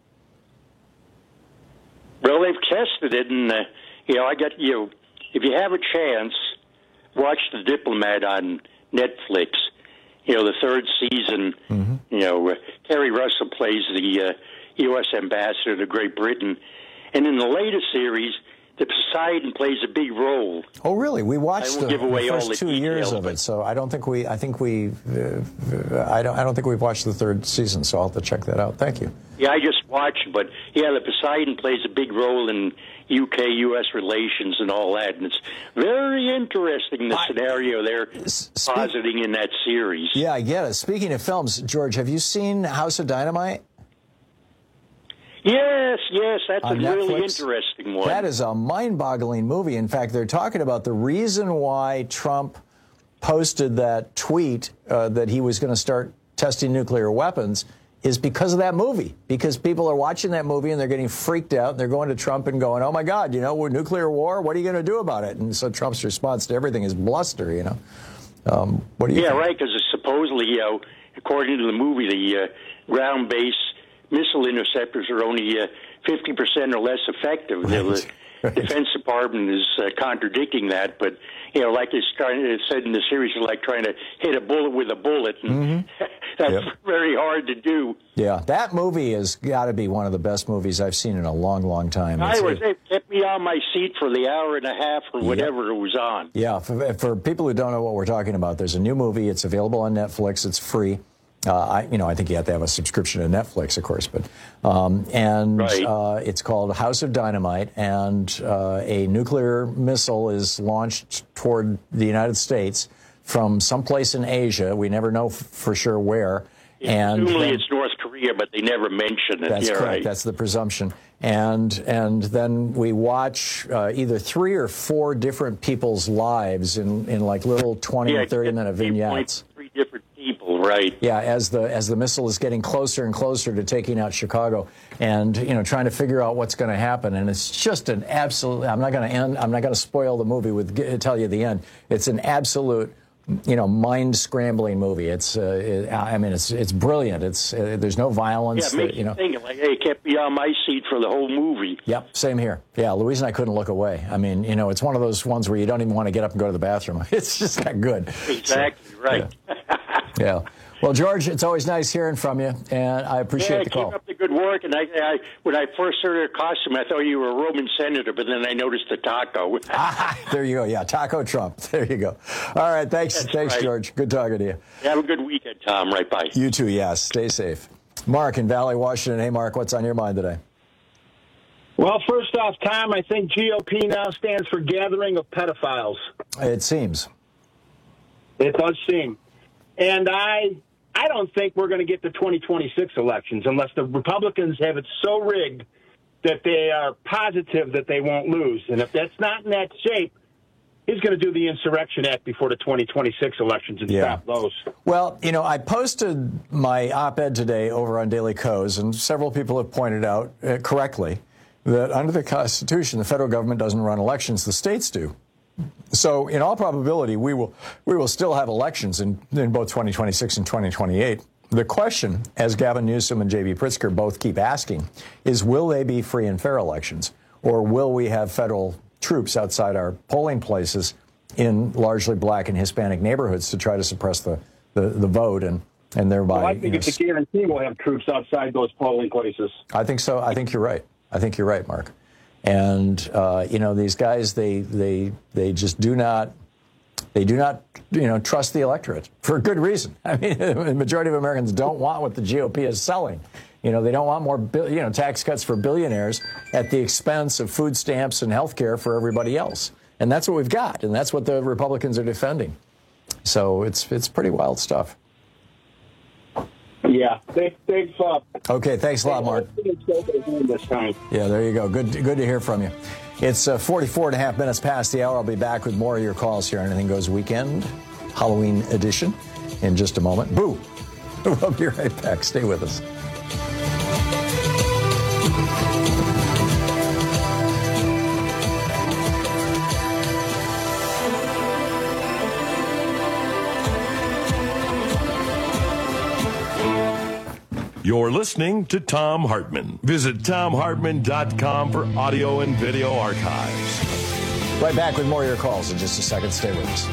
Well, they've tested it, and, uh, you know, I got, you know, if you have a chance, watch The Diplomat on Netflix. You know, the third season, mm-hmm. you know, uh, Kerry Russell plays the uh, U S ambassador to Great Britain. And in the latest series, the Poseidon plays a big role. Oh, really? We watched the, give away the first all the two details, years of it, so I don't think we. I think we. Uh, I don't. I don't think we've watched the third season, so I'll have to check that out. Thank you. Yeah, I just watched, but yeah, the Poseidon plays a big role in U K U S relations and all that, and it's very interesting the I, scenario they're speak, positing in that series. Yeah, I get it. Speaking of films, George, have you seen House of Dynamite? Yes, yes, that's on a Netflix? Really interesting one. That is a mind-boggling movie. In fact, they're talking about the reason why Trump posted that tweet uh, that he was going to start testing nuclear weapons is because of that movie. Because people are watching that movie and they're getting freaked out. And they're going to Trump and going, oh, my God, you know, we're nuclear war. What are you going to do about it? And so Trump's response to everything is bluster, you know. Um, what do you yeah, think? right, because supposedly, you know, according to the movie, the uh, ground-based missile interceptors are only uh, fifty percent or less effective. Right. The right. Defense Department is uh, contradicting that, but, you know, like it's, trying, it's said in the series, it's like trying to hit a bullet with a bullet, and mm-hmm. that's yep. very hard to do. Yeah, that movie has got to be one of the best movies I've seen in a long, long time. I was, it kept me on my seat for the hour and a half or whatever yep. it was on. Yeah, for, for people who don't know what we're talking about, there's a new movie. It's available on Netflix. It's free. Uh, I, you know, I think you have to have a subscription to Netflix, of course, but um, and right. uh, it's called House of Dynamite, and uh, a nuclear missile is launched toward the United States from someplace in Asia. We never know f- for sure where. And usually then, it's North Korea, but they never mention it. That's yeah, correct. Right. That's the presumption. And and then we watch uh, either three or four different people's lives in, in like little twenty yeah, or thirty minute vignettes. Three different people, right? Yeah, as the as the missile is getting closer and closer to taking out Chicago, and you know, trying to figure out what's going to happen, and it's just an absolute. I'm not going to end. I'm not going to spoil the movie with tell you the end. It's an absolute, you know, mind scrambling movie. It's, uh, it, I mean, it's it's brilliant. It's uh, there's no violence. Yeah, it makes that, you know. think like, hey, it kept me on my seat for the whole movie. Yep, same here. Yeah, Louise and I couldn't look away. I mean, you know, it's one of those ones where you don't even want to get up and go to the bathroom. It's just that good. Exactly so, right. Yeah. yeah. Well, George, it's always nice hearing from you, and I appreciate yeah, the call. Keep up the good work. And I, I, when I first heard your costume, I thought you were a Roman senator, but then I noticed the taco. ah, there you go. Yeah, Taco Trump. There you go. All right, thanks, That's thanks, right. George. Good talking to you. Have a good weekend, Tom. Right, bye. You too. Yes. Stay safe. Mark in Valley, Washington. Hey, Mark, what's on your mind today? Well, first off, Tom, I think G O P now stands for Gathering of Pedophiles. It seems. It does seem. And I I don't think we're going to get the twenty twenty-six elections unless the Republicans have it so rigged that they are positive that they won't lose. And if that's not in that shape, he's going to do the Insurrection Act before the twenty twenty-six elections and Yeah. stop those. Well, you know, I posted my op-ed today over on Daily Kos, and several people have pointed out uh, correctly that under the Constitution, the federal government doesn't run elections, the states do. So, in all probability, we will we will still have elections in, in both twenty twenty-six and twenty twenty-eight. The question, as Gavin Newsom and J B Pritzker both keep asking, is will they be free and fair elections? Or will we have federal troops outside our polling places in largely black and Hispanic neighborhoods to try to suppress the, the, the vote and, and thereby... Well, I think you know, it's a guarantee we'll have troops outside those polling places. I think so. I think you're right. I think you're right, Mark. And, uh, you know, these guys, they they they just do not, they do not, you know, trust the electorate for good reason. I mean, the majority of Americans don't want what the G O P is selling. You know, they don't want more, you know, tax cuts for billionaires at the expense of food stamps and health care for everybody else. And that's what we've got. And that's what the Republicans are defending. So it's it's pretty wild stuff. Yeah, big, big fuck. Okay, thanks a lot, Mark. This time. Yeah, there you go. Good, good to hear from you. It's uh, forty-four and a half minutes past the hour. I'll be back with more of your calls here on Anything Goes Weekend, Halloween edition, in just a moment. Boo! We'll be right back. Stay with us. You're listening to Thom Hartmann. Visit Thom Hartmann dot com for audio and video archives. Right back with more of your calls in just a second. Stay with us.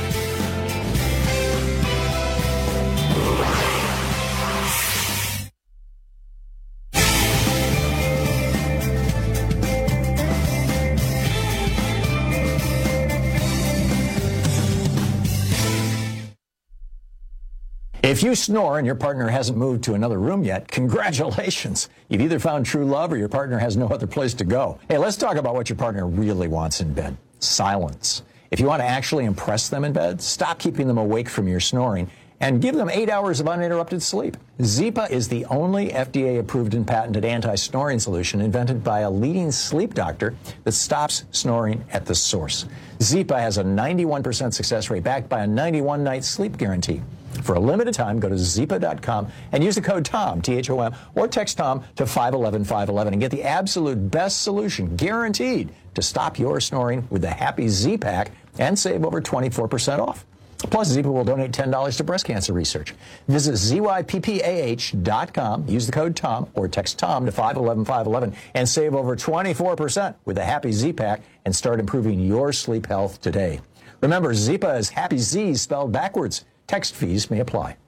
If you snore and your partner hasn't moved to another room yet, congratulations. You've either found true love or your partner has no other place to go. Hey, let's talk about what your partner really wants in bed. Silence. If you want to actually impress them in bed, stop keeping them awake from your snoring and give them eight hours of uninterrupted sleep. Zipa is the only F D A-approved and patented anti-snoring solution invented by a leading sleep doctor that stops snoring at the source. Zipa has a ninety-one percent success rate backed by a ninety-one night sleep guarantee. For a limited time, go to zipa dot com and use the code TOM, T H O M, or text TOM to five one one, five one one and get the absolute best solution, guaranteed, to stop your snoring with the Happy Z-Pack and save over twenty-four percent off. Plus, Zipa will donate ten dollars to breast cancer research. Visit Z Y P P A H dot com, use the code TOM, or text TOM to five one one, five one one and save over twenty-four percent with the Happy Z-Pack and start improving your sleep health today. Remember, Zipa is Happy Z spelled backwards. Text fees may apply.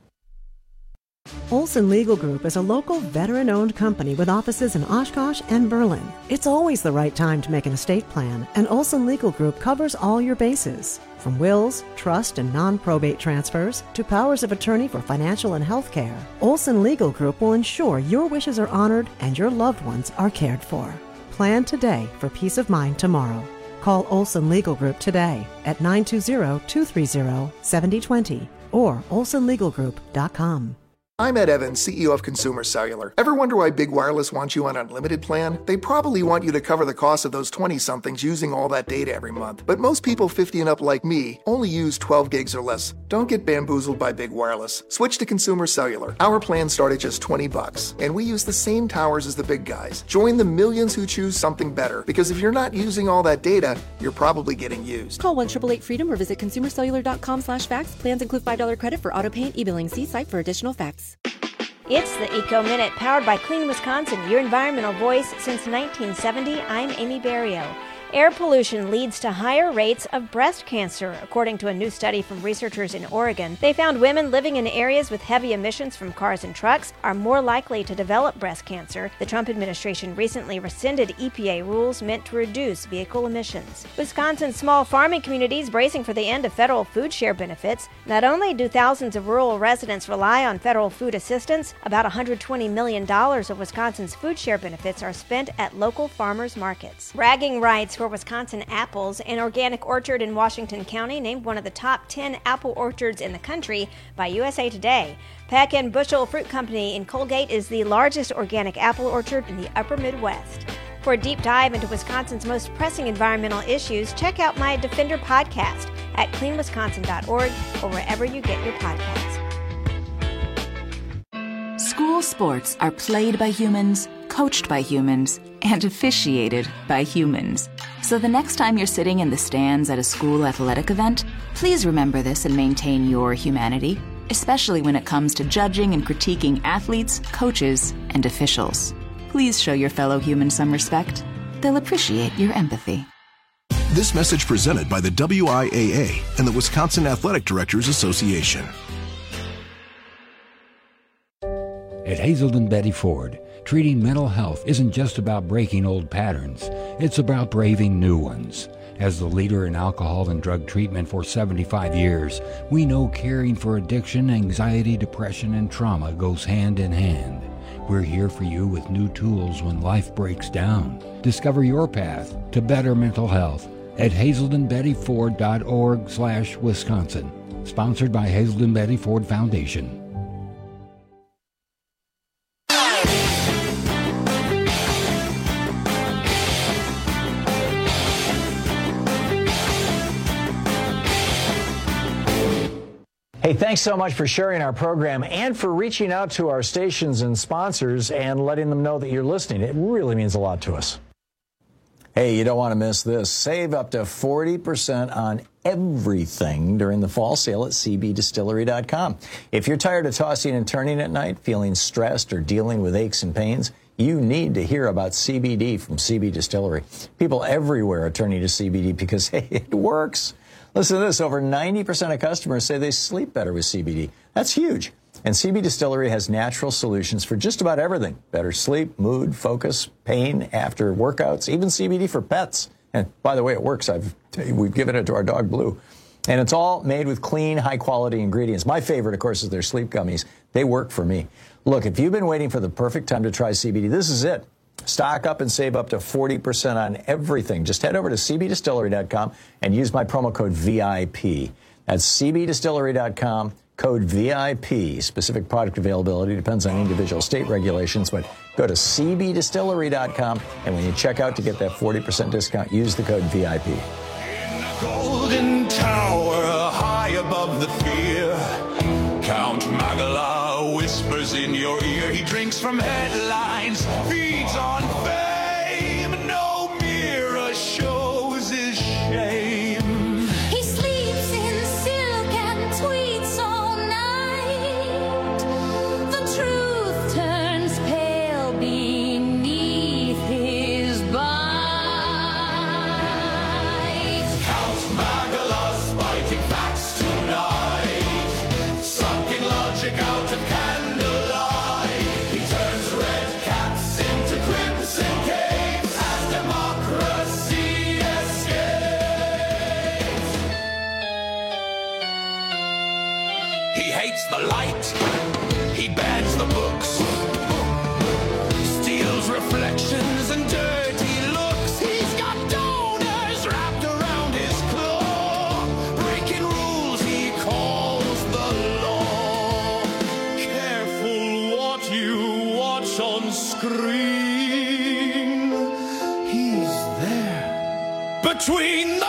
Olson Legal Group is a local veteran-owned company with offices in Oshkosh and Berlin. It's always the right time to make an estate plan, and Olson Legal Group covers all your bases. From wills, trust, and non-probate transfers to powers of attorney for financial and health care, Olson Legal Group will ensure your wishes are honored and your loved ones are cared for. Plan today for peace of mind tomorrow. Call Olson Legal Group today at nine two zero, two three zero, seven zero two zero or olson legal group dot com. I'm Ed Evans, C E O of Consumer Cellular. Ever wonder why Big Wireless wants you on an unlimited plan? They probably want you to cover the cost of those twenty-somethings using all that data every month. But most people fifty and up like me only use twelve gigs or less. Don't get bamboozled by Big Wireless. Switch to Consumer Cellular. Our plans start at just twenty bucks, and we use the same towers as the big guys. Join the millions who choose something better, because if you're not using all that data, you're probably getting used. Call one eight eight eight freedom or visit consumer cellular dot com slash facts. Plans include five dollars credit for auto pay and e-billing. See site for additional facts. It's the Eco Minute, powered by Clean Wisconsin, your environmental voice since nineteen seventy. I'm Amy Barrio. Air pollution leads to higher rates of breast cancer. According to a new study from researchers in Oregon, they found women living in areas with heavy emissions from cars and trucks are more likely to develop breast cancer. The Trump administration recently rescinded E P A rules meant to reduce vehicle emissions. Wisconsin's small farming communities bracing for the end of federal food share benefits. Not only do thousands of rural residents rely on federal food assistance, about one hundred twenty million dollars of Wisconsin's food share benefits are spent at local farmers markets. Bragging rights for Wisconsin apples. An organic orchard in Washington County named one of the top ten apple orchards in the country by U S A Today. Peck and Bushel Fruit Company in Colgate is the largest organic apple orchard in the upper Midwest. For a deep dive into Wisconsin's most pressing environmental issues, check out my Defender podcast at clean wisconsin dot org or wherever you get your podcasts. School sports are played by humans, coached by humans, and officiated by humans. So the next time you're sitting in the stands at a school athletic event, please remember this and maintain your humanity, especially when it comes to judging and critiquing athletes, coaches, and officials. Please show your fellow humans some respect. They'll appreciate your empathy. This message presented by the W I A A and the Wisconsin Athletic Directors Association. At Hazelden Betty Ford, treating mental health isn't just about breaking old patterns. It's about braving new ones. As the leader in alcohol and drug treatment for seventy-five years, we know caring for addiction, anxiety, depression, and trauma goes hand in hand. We're here for you with new tools when life breaks down. Discover your path to better mental health at hazelden betty ford dot org slash Wisconsin. Sponsored by Hazelden Betty Ford Foundation. Hey, thanks so much for sharing our program and for reaching out to our stations and sponsors and letting them know that you're listening. It really means a lot to us. Hey, you don't want to miss this. Save up to forty percent on everything during the fall sale at c b distillery dot com. If you're tired of tossing and turning at night, feeling stressed, or dealing with aches and pains, you need to hear about C B D from C B Distillery. People everywhere are turning to C B D because, hey, it works. Listen to this. Over ninety percent of customers say they sleep better with C B D. That's huge. And C B Distillery has natural solutions for just about everything. Better sleep, mood, focus, pain after workouts, even C B D for pets. And by the way, it works. I've, we've given it to our dog, Blue. And it's all made with clean, high-quality ingredients. My favorite, of course, is their sleep gummies. They work for me. Look, if you've been waiting for the perfect time to try C B D, this is it. Stock up and save up to forty percent on everything. Just head over to c b distillery dot com and use my promo code V I P. That's c b distillery dot com, code V I P. Specific product availability depends on individual state regulations, but go to c b distillery dot com, and when you check out to get that forty percent discount, use the code V I P. In a golden tower high above the fear, Count Magala whispers in your ear. He drinks from headlines, feeds on fame. No mirror shows his shame. He sleeps in silk and tweets all night. The truth turns pale beneath his bite. Count Magala's biting facts tonight, sucking logic out of candlelight. He turns red caps into crimson capes as democracy escapes. He hates the light, he bans the books, steals reflections and dirty looks. He's got donors wrapped around his claw, breaking rules he calls the law. Careful what you watch on screen. He's there between the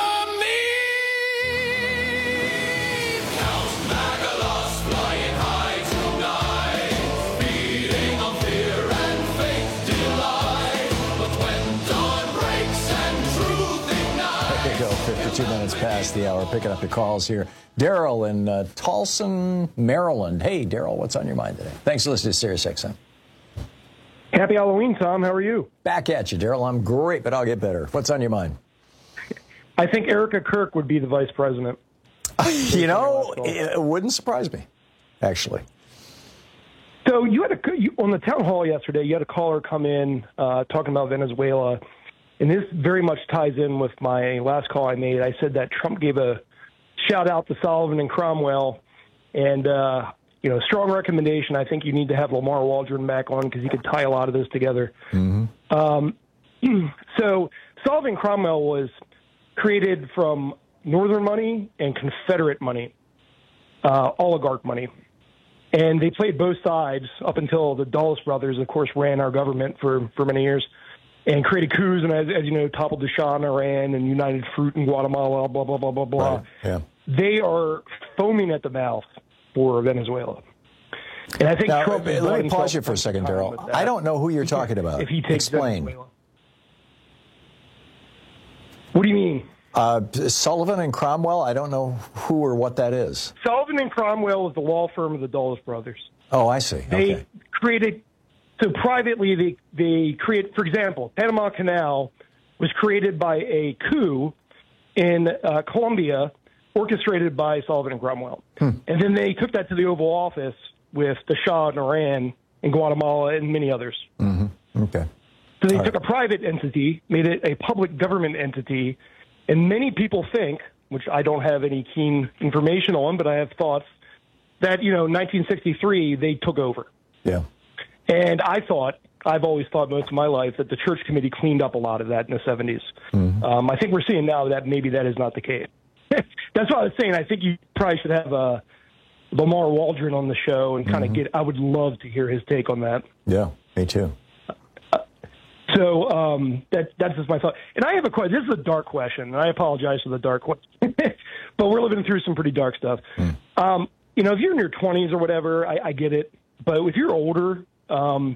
mean. Count Magala's flying high tonight, feeding on fear and fake delight. But when dawn breaks and truth ignites. There you go, fifty-two minutes past the hour. Picking up your calls here. Daryl in uh, Towson, Maryland. Hey, Daryl, what's on your mind today? Thanks for listening to Sirius X M. Happy Halloween, Tom. How are you? Back at you, Daryl. I'm great, but I'll get better. What's on your mind? I think Erica Kirk would be the vice president. You know, it wouldn't surprise me, actually. So you had a you, on the town hall yesterday. You had a caller come in uh, talking about Venezuela, and this very much ties in with my last call I made. I said that Trump gave a shout out to Sullivan and Cromwell, and uh, you know, strong recommendation. I think you need to have Lamar Waldron back on because he could tie a lot of this together. Mm-hmm. Um, so Sullivan and Cromwell was created from Northern money and Confederate money, uh, oligarch money. And they played both sides up until the Dulles brothers, of course, ran our government for, for many years and created coups and, as, as you know, toppled the Shah in Iran and United Fruit in Guatemala, blah, blah, blah, blah, blah. Right. Yeah. They are foaming at the mouth for Venezuela. And I think now, Trump... Let me pause you for a second, Daryl. I don't know who you're talking about. If he takes Explain. Venezuela. What do you mean? Uh, Sullivan and Cromwell, I don't know who or what that is. Sullivan and Cromwell is the law firm of the Dulles brothers. Oh, I see. They okay. created, so privately they, they create, for example, Panama Canal was created by a coup in uh, Colombia orchestrated by Sullivan and Cromwell. Hmm. And then they took that to the Oval Office with the Shah in Iran in Guatemala, and many others. Mm-hmm. Okay. So they All took right. a private entity, made it a public government entity, and many people think, which I don't have any keen information on, but I have thoughts, that, you know, nineteen sixty-three, they took over. Yeah. And I thought, I've always thought most of my life, that the church committee cleaned up a lot of that in the seventies. Mm-hmm. Um, I think we're seeing now that maybe that is not the case. That's what I was saying. I think you probably should have uh, Lamar Waldron on the show and kind of Mm-hmm. get, I would love to hear his take on that. Yeah, me too. So um, that that's just my thought. And I have a question. This is a dark question, and I apologize for the dark question. But we're living through some pretty dark stuff. Mm. Um, you know, if you're in your twenties or whatever, I, I get it. But if you're older, um,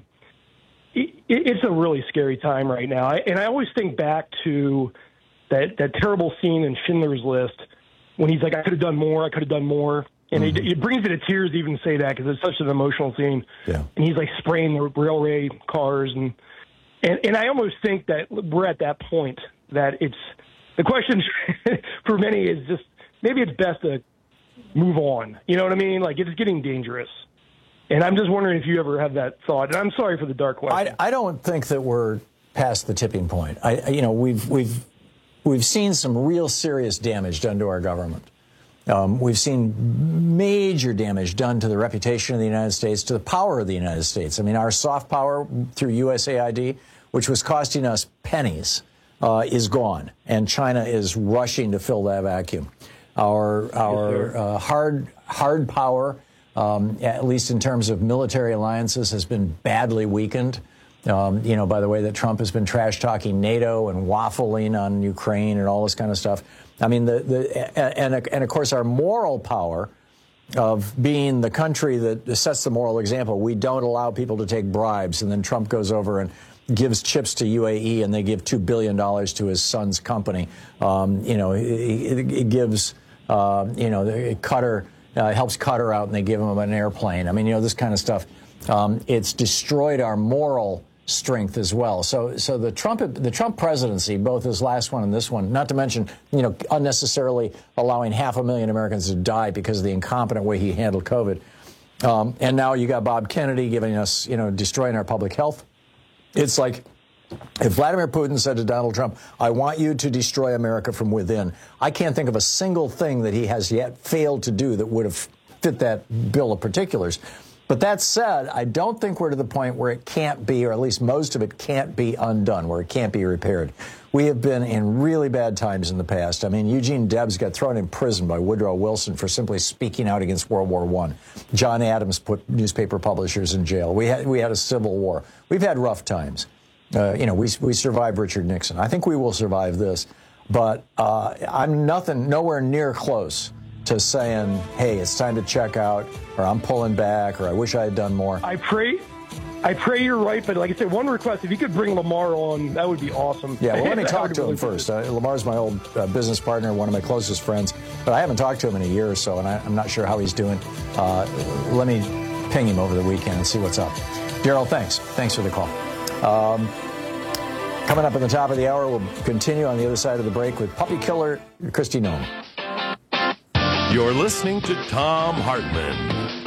it, it's a really scary time right now. I, and I always think back to that, that terrible scene in Schindler's List when he's like, I could have done more, I could have done more. And mm-hmm. it, it brings me to tears to even say that because it's such an emotional scene. Yeah. And he's like spraying the railway cars and And, and I almost think that we're at that point that it's the question for many is just maybe it's best to move on. You know what I mean? Like it's getting dangerous. And I'm just wondering if you ever have that thought. And I'm sorry for the dark question. I, I don't think that we're past the tipping point. I, you know, we've we've we've seen some real serious damage done to our government. Um, we've seen major damage done to the reputation of the United States, to the power of the United States. I mean, our soft power through U S A I D, which was costing us pennies, uh, is gone, and China is rushing to fill that vacuum. Our our yes, uh, hard hard power, um, at least in terms of military alliances, has been badly weakened. Um, you know, by the way that Trump has been trash talking NATO and waffling on Ukraine and all this kind of stuff. I mean, the the and and of course our moral power of being the country that sets the moral example. We don't allow people to take bribes, and then Trump goes over and gives chips to U A E, and they give two billion dollars to his son's company. Um, you know, it, it, it gives, uh, you know, Qatar, uh, helps Qatar out, and they give him an airplane. I mean, you know, this kind of stuff. Um, it's destroyed our moral strength as well. So, so the Trump, the Trump presidency, both his last one and this one, not to mention, you know, unnecessarily allowing half a million Americans to die because of the incompetent way he handled COVID. Um, and now you got Bob Kennedy giving us, you know, destroying our public health. It's like if Vladimir Putin said to Donald Trump, I want you to destroy America from within. I can't think of a single thing that he has yet failed to do that would have fit that bill of particulars. But that said, I don't think we're to the point where it can't be, or at least most of it can't be undone, where it can't be repaired. We have been in really bad times in the past. I mean, Eugene Debs got thrown in prison by Woodrow Wilson for simply speaking out against World War One. John Adams put newspaper publishers in jail. We had we had a civil war. We've had rough times. Uh, you know, we we survived Richard Nixon. I think we will survive this. But uh, I'm nothing, nowhere near close to saying, hey, it's time to check out, or I'm pulling back, or I wish I had done more. I pray, I pray you're right, but like I said, one request, if you could bring Lamar on, that would be awesome. Yeah, well, let me That talk would to really him first. Uh, Lamar's my old uh, business partner, one of my closest friends, but I haven't talked to him in a year or so, and I, I'm not sure how he's doing. Uh, let me ping him over the weekend and see what's up. Daryl, thanks. Thanks for the call. Um, coming up at the top of the hour, we'll continue on the other side of the break with puppy killer Kristi Noem. You're listening to Thom Hartmann.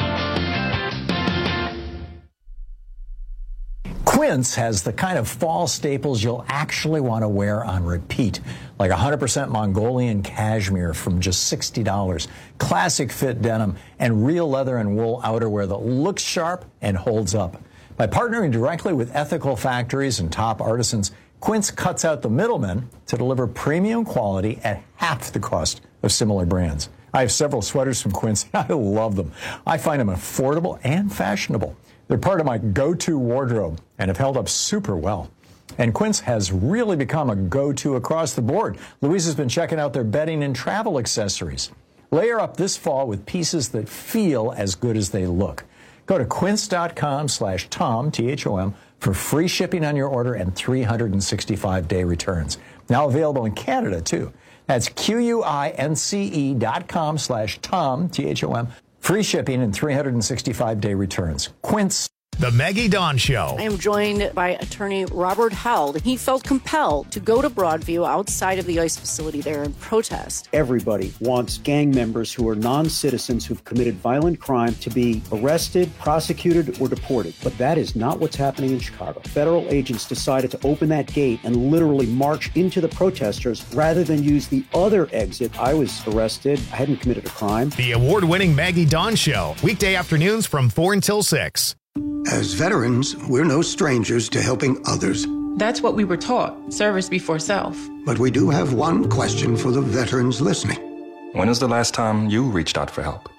Quince has the kind of fall staples you'll actually want to wear on repeat, like one hundred percent Mongolian cashmere from just sixty dollars, classic fit denim, and real leather and wool outerwear that looks sharp and holds up. By partnering directly with ethical factories and top artisans, Quince cuts out the middlemen to deliver premium quality at half the cost of similar brands. I have several sweaters from Quince. I love them. I find them affordable and fashionable. They're part of my go-to wardrobe and have held up super well. And Quince has really become a go-to across the board. Louise has been checking out their bedding and travel accessories. Layer up this fall with pieces that feel as good as they look. Go to quince.com slash Tom, T H O M, for free shipping on your order and three hundred sixty-five day returns. Now available in Canada, too. That's Q-U-I-N-C-E dot com slash Tom, T H O M. Free shipping and three hundred sixty-five day returns. Quince. The Maggie Dawn Show. I am joined by attorney Robert Held. He felt compelled to go to Broadview outside of the ICE facility there and protest. Everybody wants gang members who are non-citizens who've committed violent crime to be arrested, prosecuted, or deported. But that is not what's happening in Chicago. Federal agents decided to open that gate and literally march into the protesters rather than use the other exit. I was arrested. I hadn't committed a crime. The award-winning Maggie Dawn Show. Weekday afternoons from four until six. As veterans, we're no strangers to helping others. That's what we were taught, service before self. But we do have one question for the veterans listening. When was the last time you reached out for help?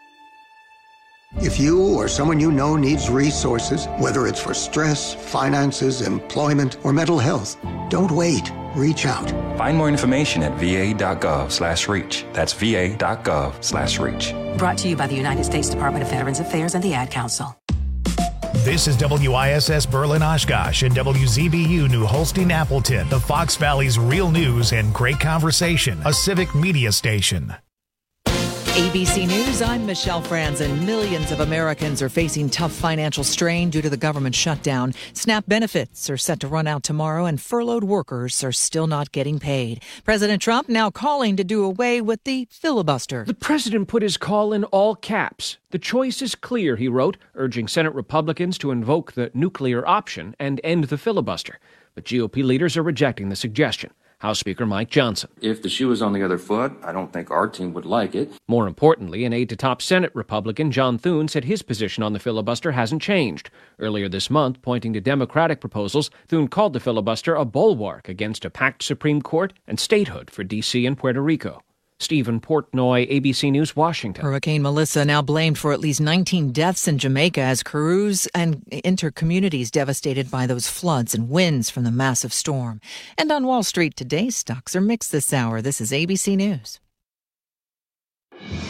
If you or someone you know needs resources, whether it's for stress, finances, employment, or mental health, don't wait. Reach out. Find more information at va.gov slash reach. That's va.gov slash reach. Brought to you by the United States Department of Veterans Affairs and the Ad Council. This is W I S S Berlin Oshkosh and W Z B U New Holstein Appleton, the Fox Valley's real news and great conversation, a civic media station. A B C News, I'm Michelle Franzen. Millions of Americans are facing tough financial strain due to the government shutdown. SNAP benefits are set to run out tomorrow, and furloughed workers are still not getting paid. President Trump now calling to do away with the filibuster. The president put his call in all caps. The choice is clear, he wrote, urging Senate Republicans to invoke the nuclear option and end the filibuster. But G O P leaders are rejecting the suggestion. House Speaker Mike Johnson. If the shoe was on the other foot, I don't think our team would like it. More importantly, an aide to top Senate Republican John Thune said his position on the filibuster hasn't changed. Earlier this month, pointing to Democratic proposals, Thune called the filibuster a bulwark against a packed Supreme Court and statehood for D C and Puerto Rico. Stephen Portnoy, A B C News, Washington. Hurricane Melissa now blamed for at least nineteen deaths in Jamaica as crews and enter communities devastated by those floods and winds from the massive storm. And on Wall Street today, stocks are mixed this hour. This is A B C News.